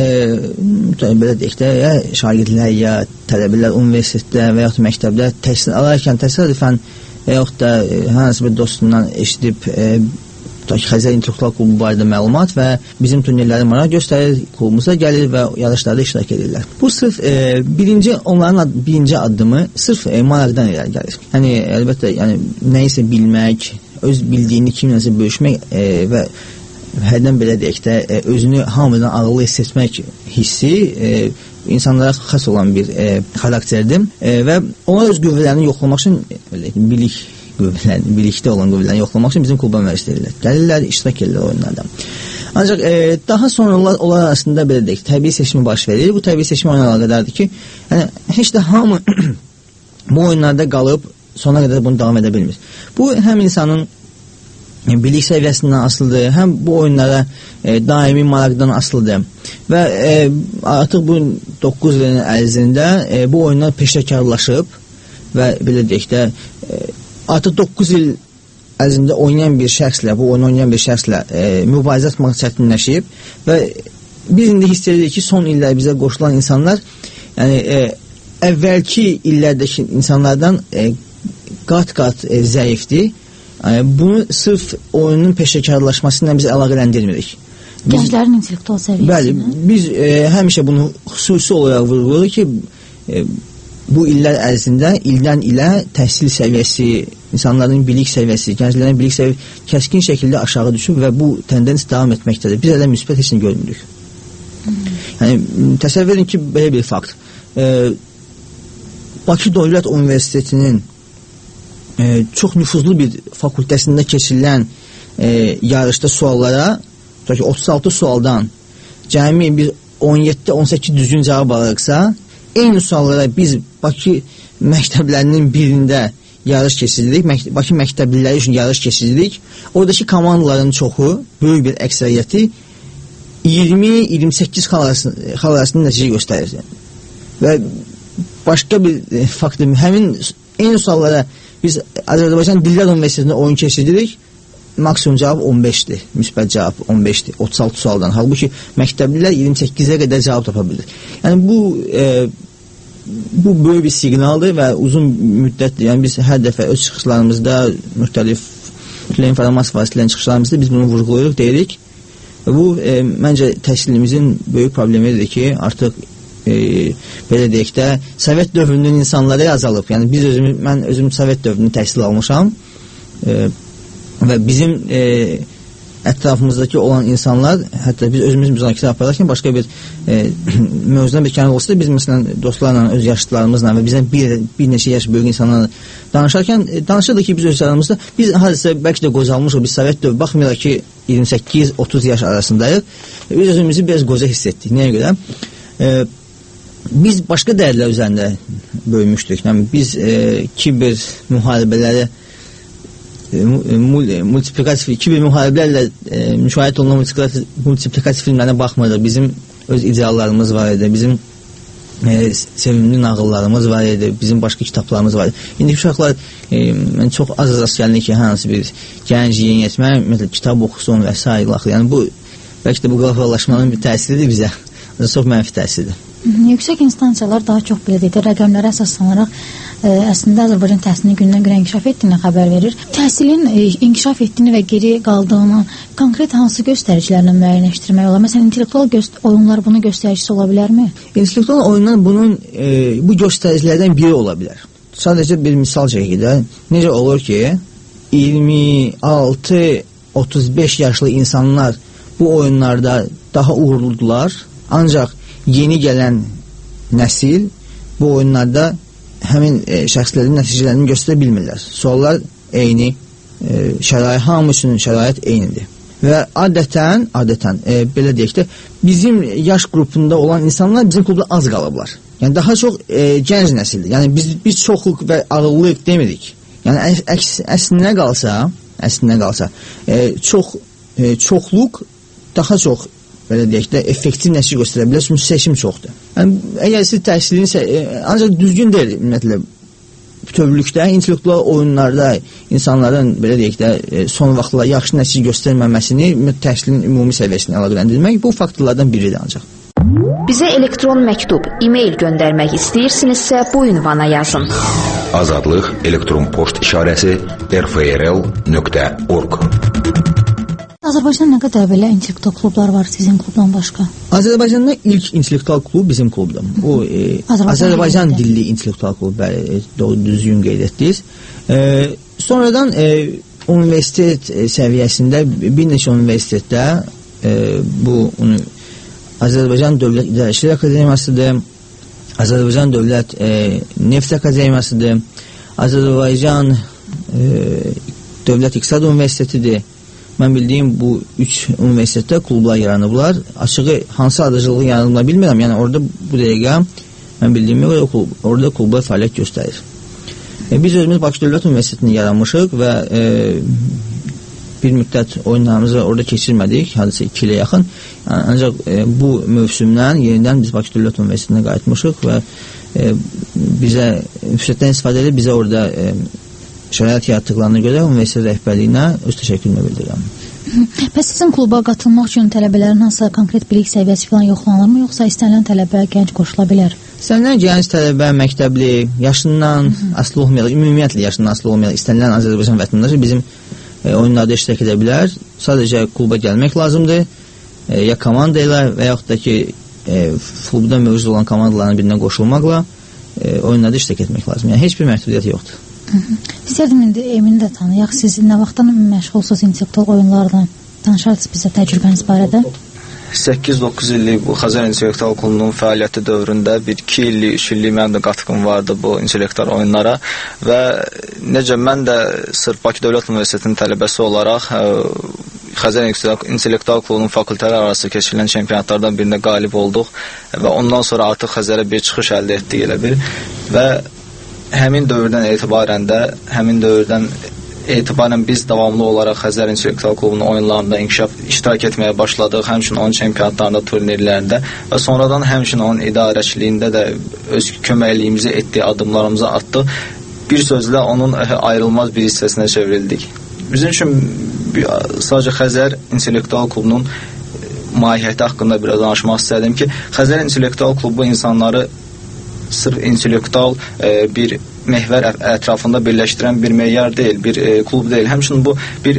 S11: belə deyək də, ya şagirdlər, ya tələbələr universitetdə və yaxud məktəbdə təhsil alarkən təsadüfən və yaxud da e, hansı bir dostundan eşidib e, Xəzər İntellektual Klubu barədə məlumat və bizim turnirləri maraq göstərir, klubumuza gəlir və yarışlarda iştirak edirlər. Bu sırf e, birinci, onların ad, birinci addımı sırf e, maraqdan irəli gəlir. Yəni, əlbəttə, yəni, nəyisə bilmək, öz bildiyini kimləsə bölüşmək e, və hərdən belə deyək də, e, özünü hamıdan ağıllı hiss etmək hissi e, insanlara xas olan bir e, xarakterdir e, və onlar öz qüvvələrini yoxlamaq üçün e, bilik qüvvələrini, birlikdə olan qüvvələrini yoxlamaq üçün bizim kluba müraciət edirlər. Gəlirlər, iştirak edirlər oyunlardan. Ancaq e, daha sonra onlar, onlar arasında belə deyək, təbii seçimi baş verir. Bu təbii seçimi oyuna əlaqədardır ki, yəni, heç də hamı bu oyunlarda qalıb sona qədər bunu davam edə bilmir. Bu həm insanın e, bilik səviyyəsindən asılıdır, həm bu oyunlara e, daimi maraqdan asılıdır. Və e, artıq bu doqquz ilin ərzində e, bu oyunlar peşəkarlaşıb və belə deyək də e, artıq doqquz il ərzində oynayan bir şəxslə, bu oyunu oynayan bir şəxslə e, mübarizə etmək çətinləşib və biz indi hiss edirik ki, son illər bizə qoşulan insanlar yəni e, əvvəlki illərdəki insanlardan e, qat-qat e, zəifdir. E, bunu sırf oyunun peşəkarlaşması ilə biz əlaqələndirmirik.
S6: Gənclərin intellektual səviyyəsi.
S11: Bəli, biz e, həmişə bunu xüsusi olaraq vurğuluyoruz ki, e, bu illər ərzində ildən ilə təhsil səviyyəsi, insanların bilik səviyyəsi, gənclərin bilik səviyyəsi kəskin şəkildə aşağı düşüb və bu tendens davam etməkdədir. Biz hələ müsbət heç nə görmürük. Hmm. Yəni, təsəvvür edin ki, belə bir fakt. E, Bakı Dövlət Universitetinin e, çox nüfuzlu bir fakültəsində keçirilən e, yarışda suallara, otuz altı sualdan cəmi bir on yeddi on səkkiz düzgün cavab alırıqsa, eyni suallara biz Bakı məktəblərinin birində yarış keçiririk, Mək Bakı məktəbliləri üçün yarış keçiririk. Oradakı komandaların çoxu, böyük bir əksəriyyəti iyirmi iyirmi səkkiz xal arasında nəticə göstərir. Və başqa bir e, faktör, həmin eyni suallara biz Azərbaycan Dillər Universitetində oyun keçiririk, maksimum cavab on beşdir, müsbət cavab on beşdir, otuz altı sualdan. Halbuki məktəblilər iyirmi səkkizə qədər cavab tapa bilir. Yəni bu e, bu böyük bir siqnaldır və uzun müddətdir. Yəni biz hər dəfə öz çıxışlarımızda, müxtəlif informasiya vasitələrinin çıxışlarımızda biz bunu vurğulayırıq, deyirik. Və bu e, məncə təhsilimizin böyük problemidir ki, artıq e, belə deyək də, Sovet dövrünün insanları azalıb. Yəni biz özümüz, mən özüm Sovet dövrünün təhsil almışam. E, və bizim e, ətrafımızdakı olan insanlar, hətta biz özümüz müzakirə apararkən başqa bir e, mövzudan bir kənar olsa da biz məsələn dostlarla, öz yaşlılarımızla və bizdən bir, bir neçə yaş böyük insanlarla danışarkən e, danışırdıq ki, biz öz aramızda biz hadisə bəlkə də qocalmışıq, biz Sovet dövrü, baxmayaraq ki iyirmi səkkiz otuz yaş arasındayıq, e, biz özümüzü biraz qoca hiss etdik. Nəyə görə? E, biz başqa dəyərlər üzərində böyümüşdük. Yəni, biz e, kiber müharibələri multiplikativ, kiber müharibələrlə e, müşahidə olunan multiplikativ filmlərine baxmırıq. Bizim öz ideallarımız var idi, bizim e, sevimli nağıllarımız var idi, bizim başqa kitablarımız var idi. İndi uşaqlar e, mən çox az az gəlinir ki, hansı bir gənc yeni yetmə, məsələn, kitab oxusun və s. Yəni bu, bəlkə də bu qlobalizmləşmanın bir təsiridir bizə, çox mənfi təsiridir.
S6: Yüksək instansiyalar daha çox belə deyək, rəqəmlərə əsaslanaraq ə, əslində Azərbaycan təhsilinin gündən-günə inkişaf etdiyini xəbər verir. Təhsilin ə, inkişaf etdiyini və geri qaldığını konkret hansı göstəricilərlə müəyyənləşdirmək olar? Məsələn, intellektual oyunlar bunun göstəricisi ola bilərmi?
S11: İntellektual oyunlar bunun e, bu göstəricilərdən biri ola bilər. Sadəcə bir misal çəkək də, necə olur ki, iyirmi altı otuz beş yaşlı insanlar bu oyunlarda daha uğurludular, ancaq yeni gələn nəsil bu oyunlarda həmin e, şəxslərin nəticələrini göstərə bilmirlər. Suallar eyni, e, şərait, hamı üçün şərait eynidir. Və adətən, adətən e, belə deyək də, bizim yaş qrupunda olan insanlar bizim klubda az qalıblar. Yəni daha çox e, gənc nəsildir. Yəni biz biz çoxluq və ağıllıq demirik. Yəni əks, əslinə qalsa, əslinə qalsa, e, çox e, çoxluq daha çox belə deyək də effektiv nəticə göstərə bilər, çünki seçim çoxdur. Yəni əgər siz təhsilin e, ancaq düzgün deyil ümumiyyətlə bütövlükdə, intellektual oyunlarda insanların belə deyək də e, son vaxtlarda yaxşı nəticə göstərməməsini təhsilin ümumi səviyyəsini əlaqələndirmək bu faktorlardan biridir ancaq.
S8: Bizə elektron məktub, e-mail göndərmək istəyirsinizsə bu ünvana yazın.
S7: Azadlıq elektron poçt işarəsi r f r l nöqtə org.
S6: Azərbaycanda nə qədər belə intellektual klublar var sizin klubdan başqa?
S11: Azərbaycanda ilk intellektual klub bizim klubdur. O e, Azərbaycan, Azərbaycan dilli intellektual klub, bəli, düzgün qeyd etdiniz. E, sonradan e, universitet e, səviyyəsində bir neçə universitetdə e, bu onu Azərbaycan Dövlət İdarəçilik Akademiyasıdır, Azərbaycan Dövlət e, Neft Akademiyasıdır, Azərbaycan e, Dövlət İqtisad Universitetidir. Mən bildiyim bu üç universitetdə klublar yaranıblar. Açığı hansı ardıcılığı yaranıblar bilmirəm. Yəni orada bu dəqiqə mən bildiyim yox, klub, orada klublar fəaliyyət göstərir. E, biz özümüz Bakı Dövlət Universitetini yaranmışıq və e, bir müddət oyunlarımızı orada keçirmədik, hadisə iki ilə yaxın. Ancaq e, bu mövsümdən yenidən biz Bakı Dövlət Universitetinə qayıtmışıq və e, bizə fürsətdən istifadə edib bizə orada e, şərait yaratdıqlarına görə universitet rəhbərliyinə öz təşəkkürümü bildirirəm.
S6: Bəs sizin kluba qatılmaq üçün tələbələrin hansısa konkret bilik səviyyəsi falan yoxlanırmı, yoxsa istənilən tələbə gənc qoşula bilər?
S11: İstənilən gənc tələbə, məktəbli, yaşından asılı olmayaraq, ümumiyyətlə yaşından asılı olmayaraq istənilən Azərbaycan vətəndaşı bizim e, oyunlarda iştirak edə bilər. Sadəcə kluba gəlmək lazımdır. E, ya komanda ilə və yaxud da ki e, klubda mövcud olan komandaların birindən qoşulmaqla e, oyunlarda iştirak etmək lazımdır. Yəni heç bir məhdudiyyət yoxdur.
S6: İstərdim indi Emini də tanıyaq. Siz nə vaxtdan məşğulsuz intellektual oyunlardan danışarsınız bizə təcrübəniz barədə?
S5: səkkiz doqquz illik bu Xəzər İntellektual Klubunun fəaliyyəti dövründə bir iki illik, üç illik mənim də qatqım vardı bu intellektual oyunlara və necə mən də sırf Bakı Dövlət Universitetinin tələbəsi olaraq ə, Xəzər İntellektual Klubunun fakültələr arası keçirilən çempionatlardan birində qalib olduq və ondan sonra artıq Xəzərə bir çıxış əldə etdik elə bir və həmin dövrdən etibarən də, həmin dövrdən etibarən biz davamlı olaraq Xəzər İntellektual Klubunun oyunlarında inkişaf iştirak etməyə başladıq, həmçinin onun çempionatlarında, turnirlərində və sonradan həmçinin onun idarəçiliyində də öz köməkliyimizi etdiyi addımlarımızı atdıq. Bir sözlə onun ayrılmaz bir hissəsinə çevrildik. Bizim üçün sadəcə Xəzər İntellektual Klubunun mahiyyəti haqqında biraz danışmaq istədim ki, Xəzər İntellektual Klubu insanları sırf intellektual e, bir məhvər ətrafında birləşdirən bir meyar deyil, bir e, klub deyil. Həmçinin bu bir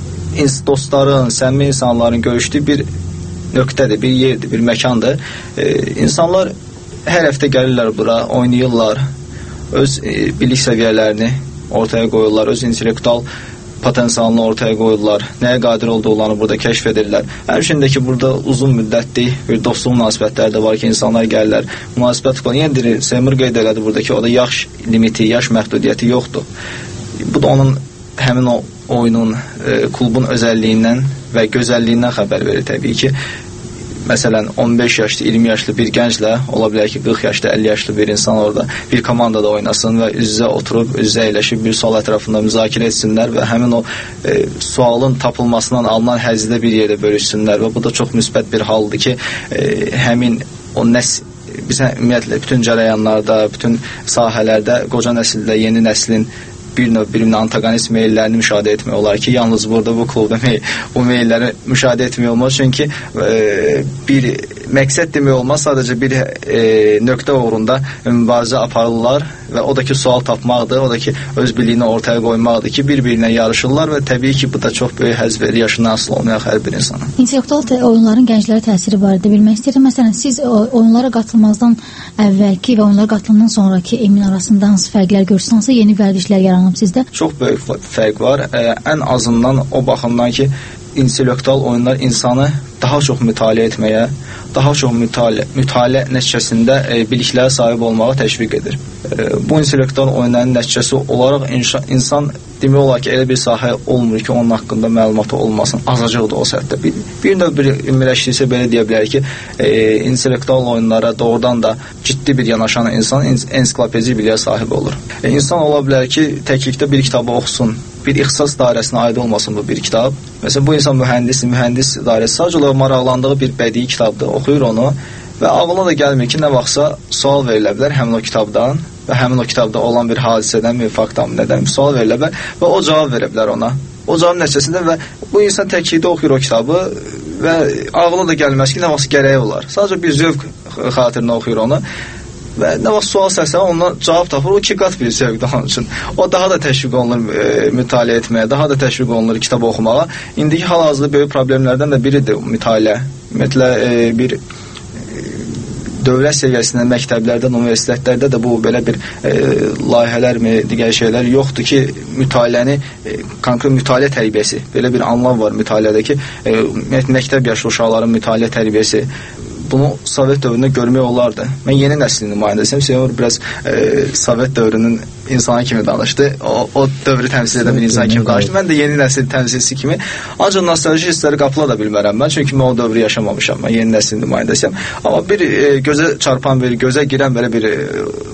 S5: dostların, səmimi insanların görüşdüyü bir nöqtədir, bir yerdir, bir məkandır. E, insanlar hər həftə gəlirlər bura, oynayırlar, öz e, bilik səviyyələrini ortaya qoyurlar, öz intellektual potensialını ortaya qoyurlar, nəyə qadir olduqlarını burada kəşf edirlər. Həmçində ki, burada uzun müddətli bir dostluq münasibətləri də var ki, insanlar gəlirlər, münasibət falan. Yəni, deyir, Seymur qeyd elədi burada ki, o da yaş limiti, yaş məhdudiyyəti yoxdur. Bu da onun, həmin o oyunun, e, klubun özəlliyindən və gözəlliyindən xəbər verir təbii ki. Məsələn, on beş yaşlı, iyirmi yaşlı bir gənclə, ola bilər ki, qırx yaşlı, əlli yaşlı bir insan orada bir komandada oynasın və üz-üzə oturub, üz-üzə əyləşib bir sual ətrafında müzakirə etsinlər və həmin o e, sualın tapılmasından alınan həzzidə bir yerdə bölüşsünlər və bu da çox müsbət bir haldır ki, e, həmin o nəs bizə ümumiyyətlə bütün cərəyanlarda, bütün sahələrdə qoca nəsildə, yeni nəslin bir növ birbirine antagonist meyillerini müşahidə etmək olar ki, yalnız burada bu klubda mey bu meyilləri müşahidə etmək olmaz. Çünki e, bir məqsəd demək olmaz, sadəcə bir e, nöqtə uğrunda mübarizə aparırlar və o da ki sual tapmaqdır, o da ki öz biliyini ortaya qoymaqdır ki, bir-birinə yarışırlar və təbii ki bu da çox böyük həzz verir yaşından asılı olmayan hər bir insana.
S6: İntellektual oyunların gənclərə təsiri barədə bilmək istəyirəm. Məsələn, siz oyunlara qatılmazdan əvvəlki və oyunlara qatılımdan sonraki Emin arasında hansı fərqlər görürsünüz, hansı yeni vərdişlər yaranıb sizdə?
S5: Çox böyük fərq var. Ə, ən azından o baxımdan ki, intellektual oyunlar insanı daha çox mütaliə etməyə, daha çox mütaliə, mütaliə nəticəsində e, biliklərə sahib olmağa təşviq edir. E, bu intellektual oyunların nəticəsi olaraq inşa, insan demək olar ki, elə bir sahə olmur ki, onun haqqında məlumatı olmasın. Azacıq da o səhətdə. Bir, bir növ bir ümumiləşdirsə belə deyə bilərik ki, e, intellektual oyunlara doğrudan da ciddi bir yanaşan insan ensiklopediya biliyə sahib olur. E, insan ola bilər ki, təklikdə bir kitabı oxusun, bir ixtisas dairəsinə aid olmasın bu bir kitab. Məsələn, bu insan mühəndis, mühəndis dairəsi sadəcə olaraq maraqlandığı bir bədii kitabdır, oxuyur onu və ağlına da gəlmir ki, nə vaxtsa sual verilə bilər həmin o kitabdan və həmin o kitabda olan bir hadisədən, bir faktdan, nədən sual verilə bilər və o cavab verə bilər ona. O cavab nəticəsində və bu insan təklikdə oxuyur o kitabı və ağlına da gəlməz ki, nə vaxtsa gərəyi olar. Sadəcə bir zövq xatirinə oxuyur onu. Və nə vaxt sual səslənir, ondan cavab tapır, o iki qat bir zövqdir onun üçün. O daha da təşviq olunur e, mütaliə etməyə, daha da təşviq olunur kitab oxumağa. İndiki hal-hazırda böyük problemlərdən də biridir mütaliə. Ümumiyyətlə e, bir e, dövlət səviyyəsində, məktəblərdə, universitetlərdə də bu belə bir e, layihələr mi, digər şeylər yoxdur ki, mütaliəni, e, konkret mütaliə tərbiyəsi, belə bir anlam var mütaliədə ki, e, məktəb yaşlı uşaqların mütaliə tərbiyəsi. Bunu Sovet dövründə görmək olardı. Mən yeni nəslin nümayəndəsiyəm. Seymur biraz e, Sovet dövrünün insanı kimi danışdı. O, o dövrü təmsil edən bir insan kimi danışdı. Mən də yeni nəslin təmsilçisi kimi. Ancaq nostalji hissləri qapıla da bilmərəm mən. Çünki mən o dövrü yaşamamışam. Mən yeni nəslin nümayəndəsiyəm. Amma bir e, gözə çarpan, bir gözə girən belə bir e,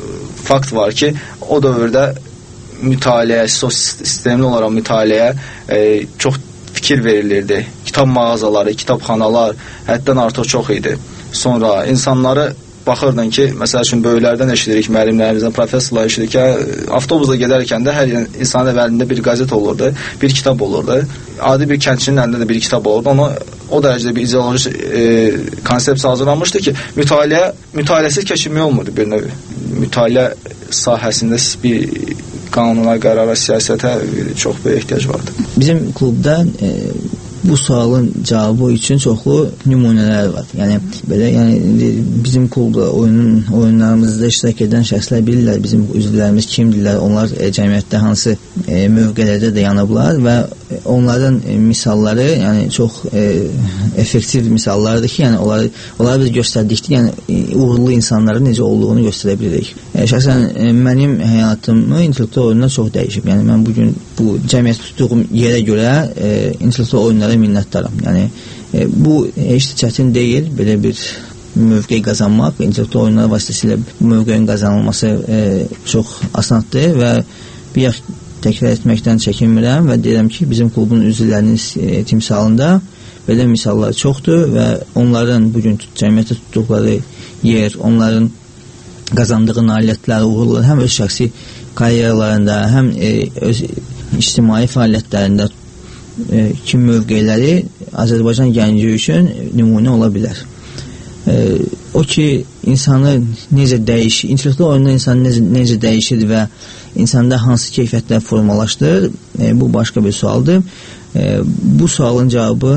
S5: fakt var ki, o dövrdə mütaliə, sistemli olaraq mütaliəyə e, çox fikir verilirdi. Kitab mağazaları, kitabxanalar həddən artıq çox idi. Sonra insanları baxırdın ki, məsəl üçün böyüklərdən eşidirik, müəllimlərimizdən, professorlar eşidirik ki, avtobusda gedərkən də hər insanın evəlində bir qəzet olurdu, bir kitab olurdu. Adi bir kəndçinin əlində də bir kitab olurdu. Onu o dərəcədə bir ideoloji e, konsepsiya hazırlanmışdı ki, mütaliə, mütaliəsiz keçirmək olmurdu bir növ. Mütaliə sahəsində bir qanuna, qərara, siyasətə çox böyük ehtiyac vardı.
S11: Bizim klubda e, bu sualın cavabı üçün çoxlu nümunələr var. Yəni belə, yəni bizim klubda oyunun oyunlarımızda iştirak edən şəxslər bilirlər bizim üzvlərimiz kimdirlər, onlar e, cəmiyyətdə hansı e, mövqelərdə də yanıblar və onların e, misalları, yəni çox e, effektiv misallardır ki, yəni onları onları biz göstərdikdə, yəni e, uğurlu insanların necə olduğunu göstərə bilirik. E, şəxsən e, mənim həyatımı intellektual oyunlar çox dəyişib. Yəni mən bu gün bu cəmiyyət tutduğum yerə görə e, intellektual oyunlara minnətdaram. Yəni e, bu heç də çətin deyil, belə bir mövqe qazanmaq, intellektual oyunlar vasitəsilə bu mövqeyin qazanılması e, çox asandır və bir yax təkrar etməkdən çəkinmirəm və deyirəm ki, bizim klubun üzvlərinin e, timsalında belə misallar çoxdur və onların bugün cəmiyyətə tutduqları yer, onların qazandığı nailiyyətlər, uğurlar həm öz şəxsi karyeralarında, həm e, öz ictimai fəaliyyətlərində e, kim mövqeləri Azərbaycan gənci üçün nümunə ola bilər. E, o ki, insanı necə dəyişir, intellektual oyunda insan necə, necə dəyişir və insanda hansı keyfiyyətlər formalaşdır, e, bu başqa bir sualdır. E, bu sualın cavabı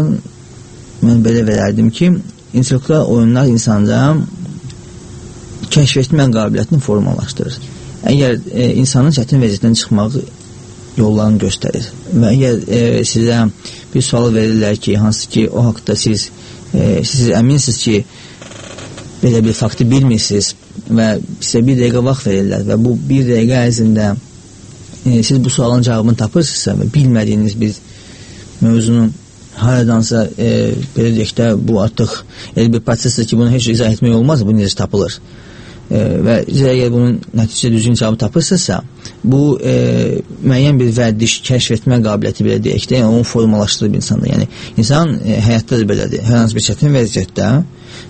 S11: mən belə verərdim ki, intellektual oyunlar insanda kəşf etmə qabiliyyətini formalaşdırır. Əgər e, insanın çətin vəziyyətdən çıxmağı yollarını göstərir və əgər e, sizə bir sual verirlər ki, hansı ki o haqda siz, e, siz əminsiniz ki, belə bir faktı bilmirsiniz və sizə bir dəqiqə vaxt verirlər və bu bir dəqiqə ərzində e, siz bu sualın cavabını tapırsınızsa və bilmədiyiniz bir mövzunu haradansa e, belə deyək də bu artıq elə bir prosesdir ki, bunu heç izah etmək olmaz, bu necə tapılır. E, və əgər bunun nəticə düzgün cavabı tapırsınızsa, bu e, müəyyən bir vərdiş, kəşf etmə qabiliyyəti belə deyək də, yəni onu formalaşdırıb insanda. Yəni insan e, həyatda da belədir. Hər hansı bir çətin vəziyyətdə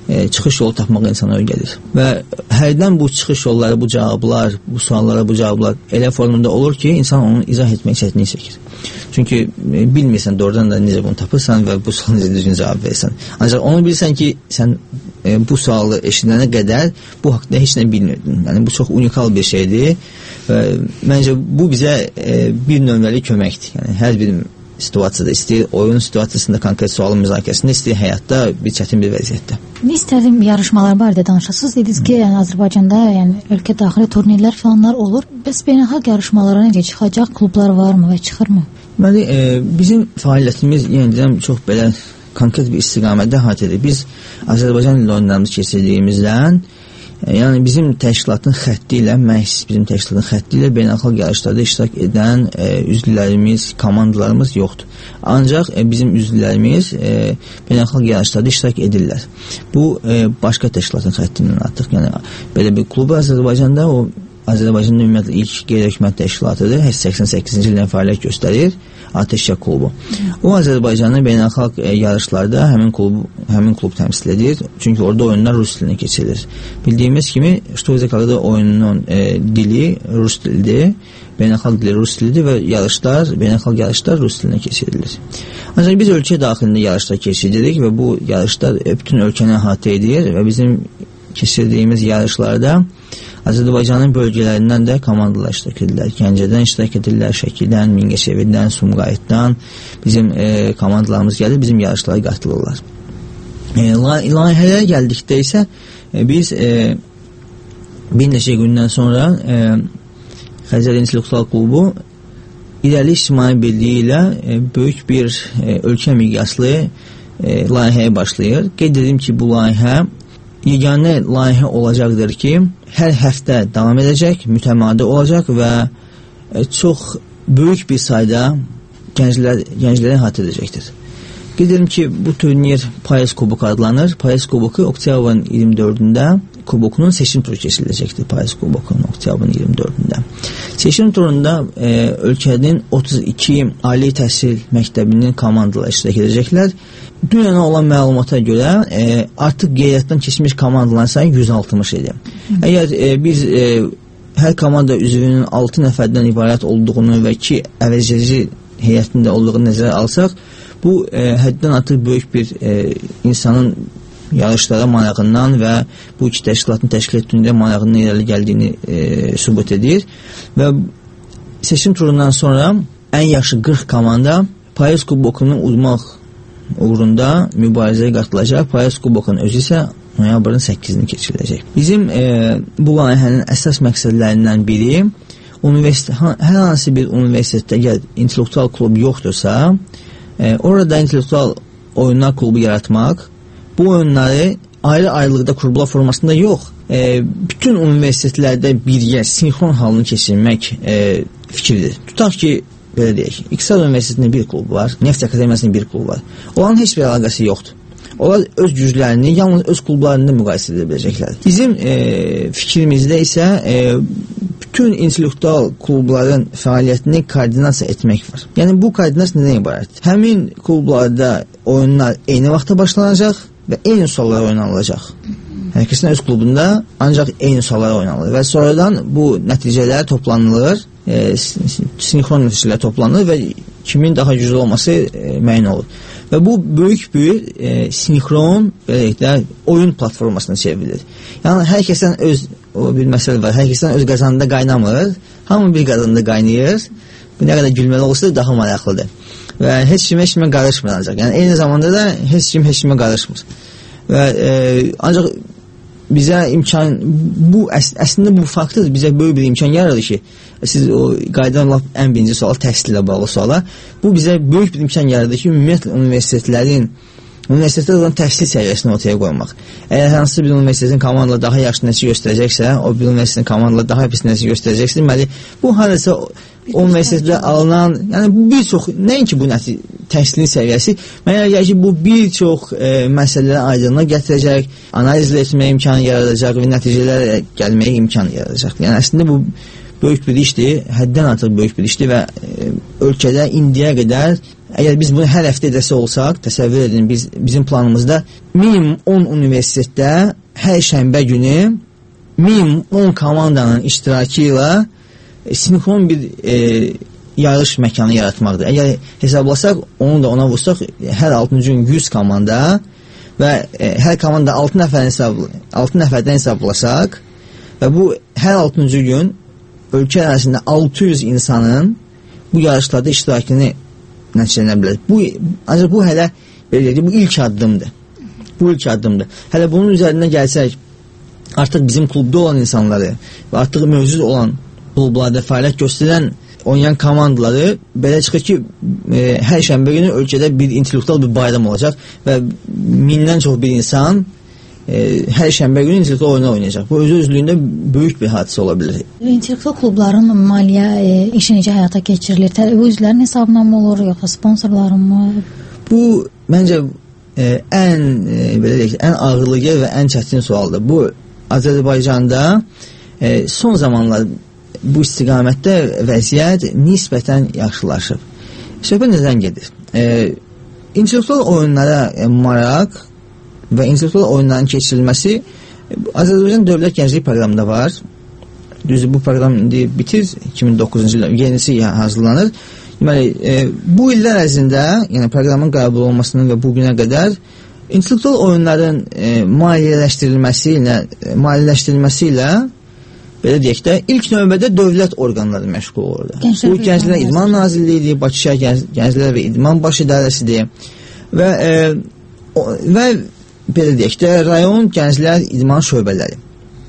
S11: e, çıxış yolu tapmaq insana öyrədir. Və hərdən bu çıxış yolları, bu cavablar, bu suallara bu cavablar elə formunda olur ki, insan onu izah etmək çətinlik çəkir. Çünki e, bilmirsən doğrudan da necə bunu tapırsan və bu suala necə düzgün cavab verirsən. Ancaq onu bilirsən ki, sən e, bu sualı eşidənə qədər bu haqqda heç nə bilmirdin. Yəni bu çox unikal bir şeydir. Və məncə bu bizə e, bir nömrəli köməkdir. Yəni hər bir situasiyada, istəyir oyun situasiyasında, konkret sualın müzakirəsində, istəyir həyatda bir çətin bir vəziyyətdə.
S6: İstədim yarışmalar barədə danışasınız. Dediniz ki, yəni Azərbaycanda yəni ölkə daxili turnirlər falanlar olur. Bəs beynəlxalq yarışmalara necə çıxacaq klublar varmı və çıxırmı?
S11: Deməli, e, bizim fəaliyyətimiz yenə deyirəm çox belə konkret bir istiqamətdə həyat edir. Biz Azərbaycan ilə oyunlarımızı keçirdiyimizdən yəni bizim təşkilatın xətti ilə, məhz bizim təşkilatın xətti ilə beynəlxalq yarışlarda iştirak edən e, üzvlərimiz, komandalarımız yoxdur. Ancaq e, bizim üzvlərimiz e, beynəlxalq yarışlarda iştirak edirlər. Bu e, başqa təşkilatın xəttindən artıq. Yəni belə bir klub Azərbaycanda, o Azərbaycanın ümumiyyətlə ilk qeyri-hökumət təşkilatıdır. səksən səkkizinci ildən fəaliyyət göstərir. Ateşya klubu. O Azərbaycanın beynəlxalq e, yarışlarda həmin klub həmin klub təmsil edir. Çünki orada oyunlar rus dilinə keçirilir. Bildiyimiz kimi Ştoyzakada oyunun e, dili rus dilidir. Beynəlxalq dili rus dilidir və yarışlar, beynəlxalq yarışlar rus dilinə keçirilir. Ancaq biz ölkə daxilində yarışlar keçiririk və bu yarışlar bütün ölkəni əhatə edir və bizim keçirdiyimiz yarışlarda Azərbaycanın bölgələrindən də komandalar iştirak edirlər. Gəncədən iştirak edirlər, Şəkidən, Mingəçevirdən, Sumqayıtdan bizim e, komandalarımız gəlir, bizim yarışlara qatılırlar. E, layihələrə gəldikdə isə e, biz e, bir neçə gündən sonra e, Xəzər İntellektual Klubu İrəli İctimai Birliyi ilə e, böyük bir e, ölkə miqyaslı e, layihəyə başlayır. Qeyd edim ki, bu layihə yeganə layihə olacaqdır ki, hər həftə davam edəcək, mütəmadi olacaq və e, çox böyük bir sayda gənclər, gəncləri əhatə edəcəkdir. Qeyd edim ki, bu turnir Payız Kuboku adlanır. Payız Kuboku oktyabrın iyirmi dördündə Kubokunun seçim turu keçiriləcəkdir. Payız Kubokunun oktyabrın iyirmi dördündə. Seçim turunda e, ölkənin otuz iki ali təhsil məktəbinin komandaları iştirak edəcəklər. Dünənə olan məlumata görə e, artıq qeydiyyatdan keçmiş komandaların sayı yüz altmış idi. Əgər e, biz e, hər komanda üzvünün altı nəfərdən ibarət olduğunu və iki əvəzedici heyətində olduğunu nəzərə alsaq, bu e, həddən artıq böyük bir e, insanın yarışlara marağından və bu iki təşkilatın təşkil etdiyində marağının irəli gəldiyini e, sübut edir və seçim turundan sonra ən yaxşı qırx komanda Payız Kubokunu udmaq uğrunda mübarizəyə qatılacaq. Payız Kubokunun özü isə noyabrın səkkizini keçiriləcək. Bizim e, bu layihənin əsas məqsədlərindən biri universitet, hər hansı bir universitetdə əgər intellektual klub yoxdursa, e, orada intellektual oyunlar klubu yaratmaq, bu oyunları ayrı-ayrılıqda klublar formasında yox, e, bütün universitetlərdə birgə sinxron halını keçirmək e, fikridir. Tutaq ki, belə deyək, İqtisad Universitetinin bir klubu var, Neft Akademiyasının bir klubu var. Onların heç bir əlaqəsi yoxdur. Onlar öz güclərini yalnız öz klublarında müqayisə edə biləcəklər. Bizim e, fikrimizdə isə e, bütün intellektual klubların fəaliyyətini koordinasiya etmək var. Yəni bu koordinasiya nədən ibarətdir? Həmin klublarda oyunlar eyni vaxtda başlanacaq və eyni suallar oynanılacaq. Hər kəsin öz klubunda ancaq eyni suallar oynanılır və sonradan bu nəticələr toplanılır, e, sinxron nəticələr toplanır və kimin daha güclü olması e, müəyyən olur. Və bu böyük bir e, sinxron belə oyun platformasına çevrilir. Yəni hər kəsdən öz o bir məsələ var. Hər kəsdən öz qazanında qaynamır. Hamı bir qazanında qaynayır. Bu nə qədər gülməli olsa daha maraqlıdır. Və heç kimə heç kimə qarışmır ancaq. Yəni eyni zamanda da heç kim heç kimə qarışmır. Və e, ancaq bizə imkan, bu əs əslində bu faktdır, bizə böyük bir imkan yaradır ki, siz o qaydan lap ən birinci sual, təhsillə bağlı suala, bu bizə böyük bir imkan yaradır ki, ümumiyyətlə universitetlərin universitetdə olan təhsil səviyyəsini ortaya qoymaq. Əgər hansı bir universitetin komandalar daha yaxşı nəticə göstərəcəksə, o bir universitetin komandalar daha pis nəticə göstərəcəksə, deməli, bu harasa o universitetdə alınan, yəni bir çox, nəinki bu nəticə, təhsilin səviyyəsi, mənə gəlir ki, bu bir çox e, məsələlərə aydınlıq gətirəcək, analizlə etməyə imkanı yaradacaq və nəticələrə gəlməyə imkan yaradacaq. Yəni, əslində bu böyük bir işdir, həddən artıq böyük bir işdir və e, ölkədə indiyə qədər Əgər biz bunu hər həftə edəsə olsaq, təsəvvür edin, biz bizim planımızda minimum on universitetdə hər şənbə günü minimum on komandanın iştirakı ilə sinxron bir e, yarış məkanı yaratmaqdır. Əgər hesablasaq, onu da ona vursaq, hər altıncı gün yüz komanda və e, hər komanda altı nəfərdən hesab, altı nəfərdən hesablasaq və bu hər altıncı gün ölkə arasında altı yüz insanın bu yarışlarda iştirakını nəticələnə bilər. Bu, ancaq bu hələ belə deyək, bu ilk addımdır. Bu ilk addımdır. Hələ bunun üzərindən gəlsək, artıq bizim klubda olan insanları və artıq mövcud olan klublarda fəaliyyət göstərən oynayan komandaları belə çıxır ki, e, hər şənbə günü ölkədə bir intellektual bir bayram olacaq və mindən çox bir insan e, hər şənbə günü intellektual oyunu oynayacaq. Bu özü özlüyündə böyük bir hadisə ola bilər.
S6: İntellektual klubların maliyyə e, işi necə həyata keçirilir? Bu üzvlərin hesabına mı olur, yoxsa sponsorların mı?
S11: Bu məncə e, ən e, belə deyək, ən ağırlı və ən çətin sualdır. Bu Azərbaycanda e, son zamanlar bu istiqamətdə vəziyyət nisbətən yaxşılaşıb. Söhbət nədən gedir? E, intellektual oyunlara e, maraq və intellektual oyunların keçirilməsi Azərbaycan Dövlət Gənclik Proqramında var. Düzdür, bu proqram indi bitir, iki min doqquzuncu ildə yenisi hazırlanır. Deməli, e, bu illər ərzində, yəni proqramın qəbul olmasının və bu günə qədər intellektual oyunların e, maliyyələşdirilməsi ilə, e, maliyyələşdirilməsi ilə belə deyək də, ilk növbədə dövlət orqanları məşğul olurdu. Gənclər bu Gənclər İdman Nazirliyidir, Bakı şəhər Gənc Gənclər və İdman Baş İdarəsidir və e, o, və belə deyək də, rayon Gənclər İdman şöbələri.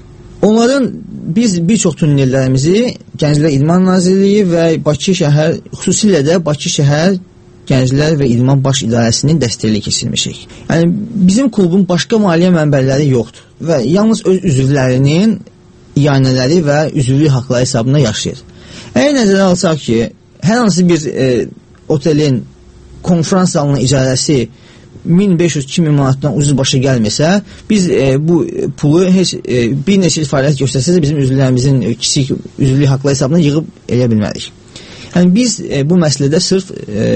S11: Onların biz bir çox turnirlərimizi Gənclər İdman Nazirliyi və Bakı şəhər, xüsusilə də Bakı şəhər Gənclər və İdman Baş İdarəsinin dəstəkli keçirmişik. Yəni bizim klubun başqa maliyyə mənbələri yoxdur və yalnız öz üzvlərinin iyanələri və üzvlük haqları hesabına yaşayır. Əgər nəzərə alsaq ki, hər hansı bir e, otelin konferans salının icarəsi min beş yüz iki min manatdan ucuz başa gəlməsə, biz e, bu pulu heç e, bir neçə il fəaliyyət göstərsək bizim üzvlərimizin e, kiçik üzvlük haqları hesabına yığıb eləyə bilmərik. Yəni biz e, bu məsələdə sırf e,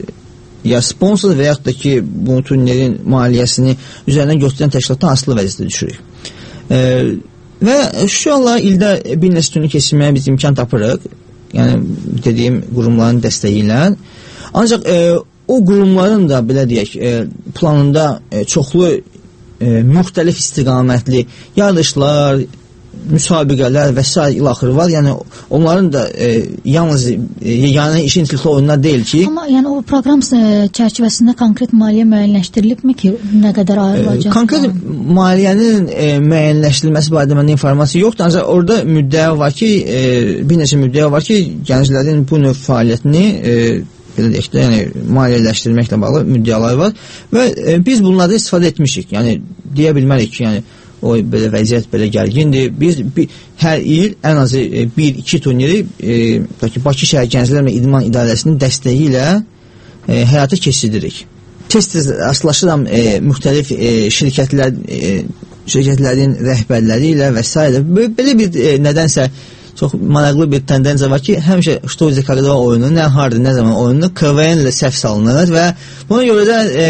S11: ya sponsor və yaxud da ki, bu turnirin maliyyəsini üzərindən göstərən təşkilatdan asılı vəziyyətdə düşürük. E, və şuşallah ildə bir neçə turnir keçirməyə biz imkan tapırıq. Yəni dediyim qurumların dəstəyi ilə. Ancaq e, o qurumların da belə deyək, e, planında e, çoxlu e, müxtəlif istiqamətli yarışlar, müsabiqələr və s. ilaxır var. Yəni onların da e, yalnız e, yəni işin intellektual oyunlar deyil ki.
S6: Amma yəni o proqram çərçivəsində konkret maliyyə müəyyənləşdirilibmi ki, nə qədər ayrılacaq?
S11: E, konkret maliyyənin e, müəyyənləşdirilməsi barədə məndə informasiya yoxdur. Ancaq orada müddəa var ki, e, bir neçə müddəa var ki, gənclərin bu növ fəaliyyətini e, belə deyək də, yəni maliyyələşdirməklə bağlı müddəalar var və e, biz bunlardan istifadə etmişik. Yəni deyə bilmərik ki, yəni o belə vəziyyət belə gərgindir. Biz bir, hər il ən azı e, bir iki turniri e, Bakı şəhər Gənclər və İdman İdarəsinin dəstəyi ilə e, həyata keçiririk. Tez-tez rastlaşıram e, müxtəlif e, şirkətlər e, şirkətlərin rəhbərləri ilə və s. Belə bir e, nədənsə çox maraqlı bir tendensiya var ki, həmişə Ştoyze Korridor oyunu, nə hardır, nə zaman oyunu K V N ilə səhv salınır və buna görə də e,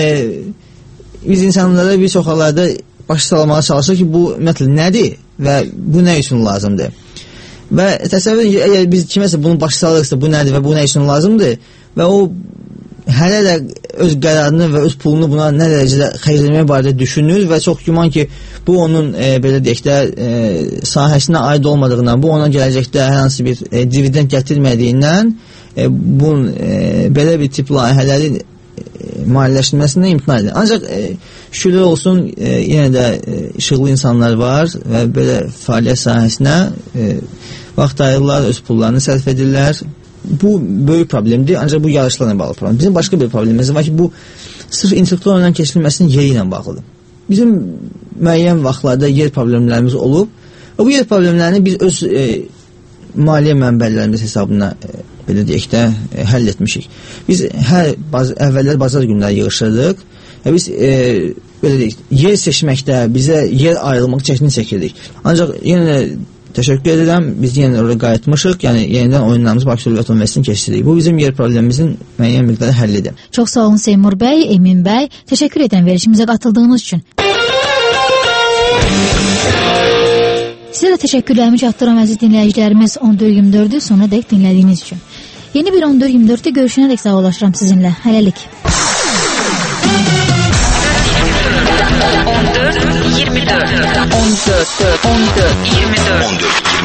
S11: biz insanlara bir çox hallarda baş salmağa çalışır ki, bu ümumiyyətlə nədir və bu nə üçün lazımdır? Və təsəvvür edin ki, əgər biz kiməsə bunu baş salırıqsa, bu nədir və bu nə üçün lazımdır və o hələ də öz qərarını və öz pulunu buna nə dərəcədə xərcləmək barədə düşünür və çox güman ki, bu onun e, belə deyək də e, sahəsinə aid olmadığından, bu ona gələcəkdə hər hansı bir e, dividend gətirmədiyindən e, bunun e, belə bir tip layihələrin e, maliyyələşdirməsindən imtina edir. Ancaq e, şükürlər olsun, e, yenə də e, işıqlı insanlar var və belə fəaliyyət sahəsinə e, vaxt ayırırlar, öz pullarını sərf edirlər. Bu böyük problemdir, ancaq bu yarışlarla bağlı problem. Bizim başqa bir problemimiz var ki, bu sırf intellektual oyunların keçirilməsinin yeri ilə bağlıdır. Bizim müəyyən vaxtlarda yer problemlərimiz olub və bu yer problemlərini biz öz e, maliyyə mənbələrimiz hesabına e, belə deyək də e, həll etmişik. Biz hər baz əvvəllər bazar günləri yığışırdıq və biz e, belə deyək, yer seçməkdə bizə yer ayrılmaq çəkini çəkirdik. Ancaq yenə Təşəkkür edirəm. Biz yenə oraya qayıtmışıq. Yəni yenidən oyunlarımızı Bakı Dövlət Universitetində keçiririk. Bu bizim yer problemimizin müəyyən miqdarı həllidir.
S6: Çox sağ olun Seymur bəy, Emin bəy. Təşəkkür edirəm verilişimizə qatıldığınız üçün. Sizə də təşəkkürlərimi çatdıran əziz dinləyicilərimiz on dörd iyirmi dördü sonuna dək dinlədiyiniz üçün. Yeni bir on dörd iyirmi dörddə görüşənədək sağollaşıram sizinlə. Hələlik. on dörd iyirmi dörd on dörd iyirmi dörd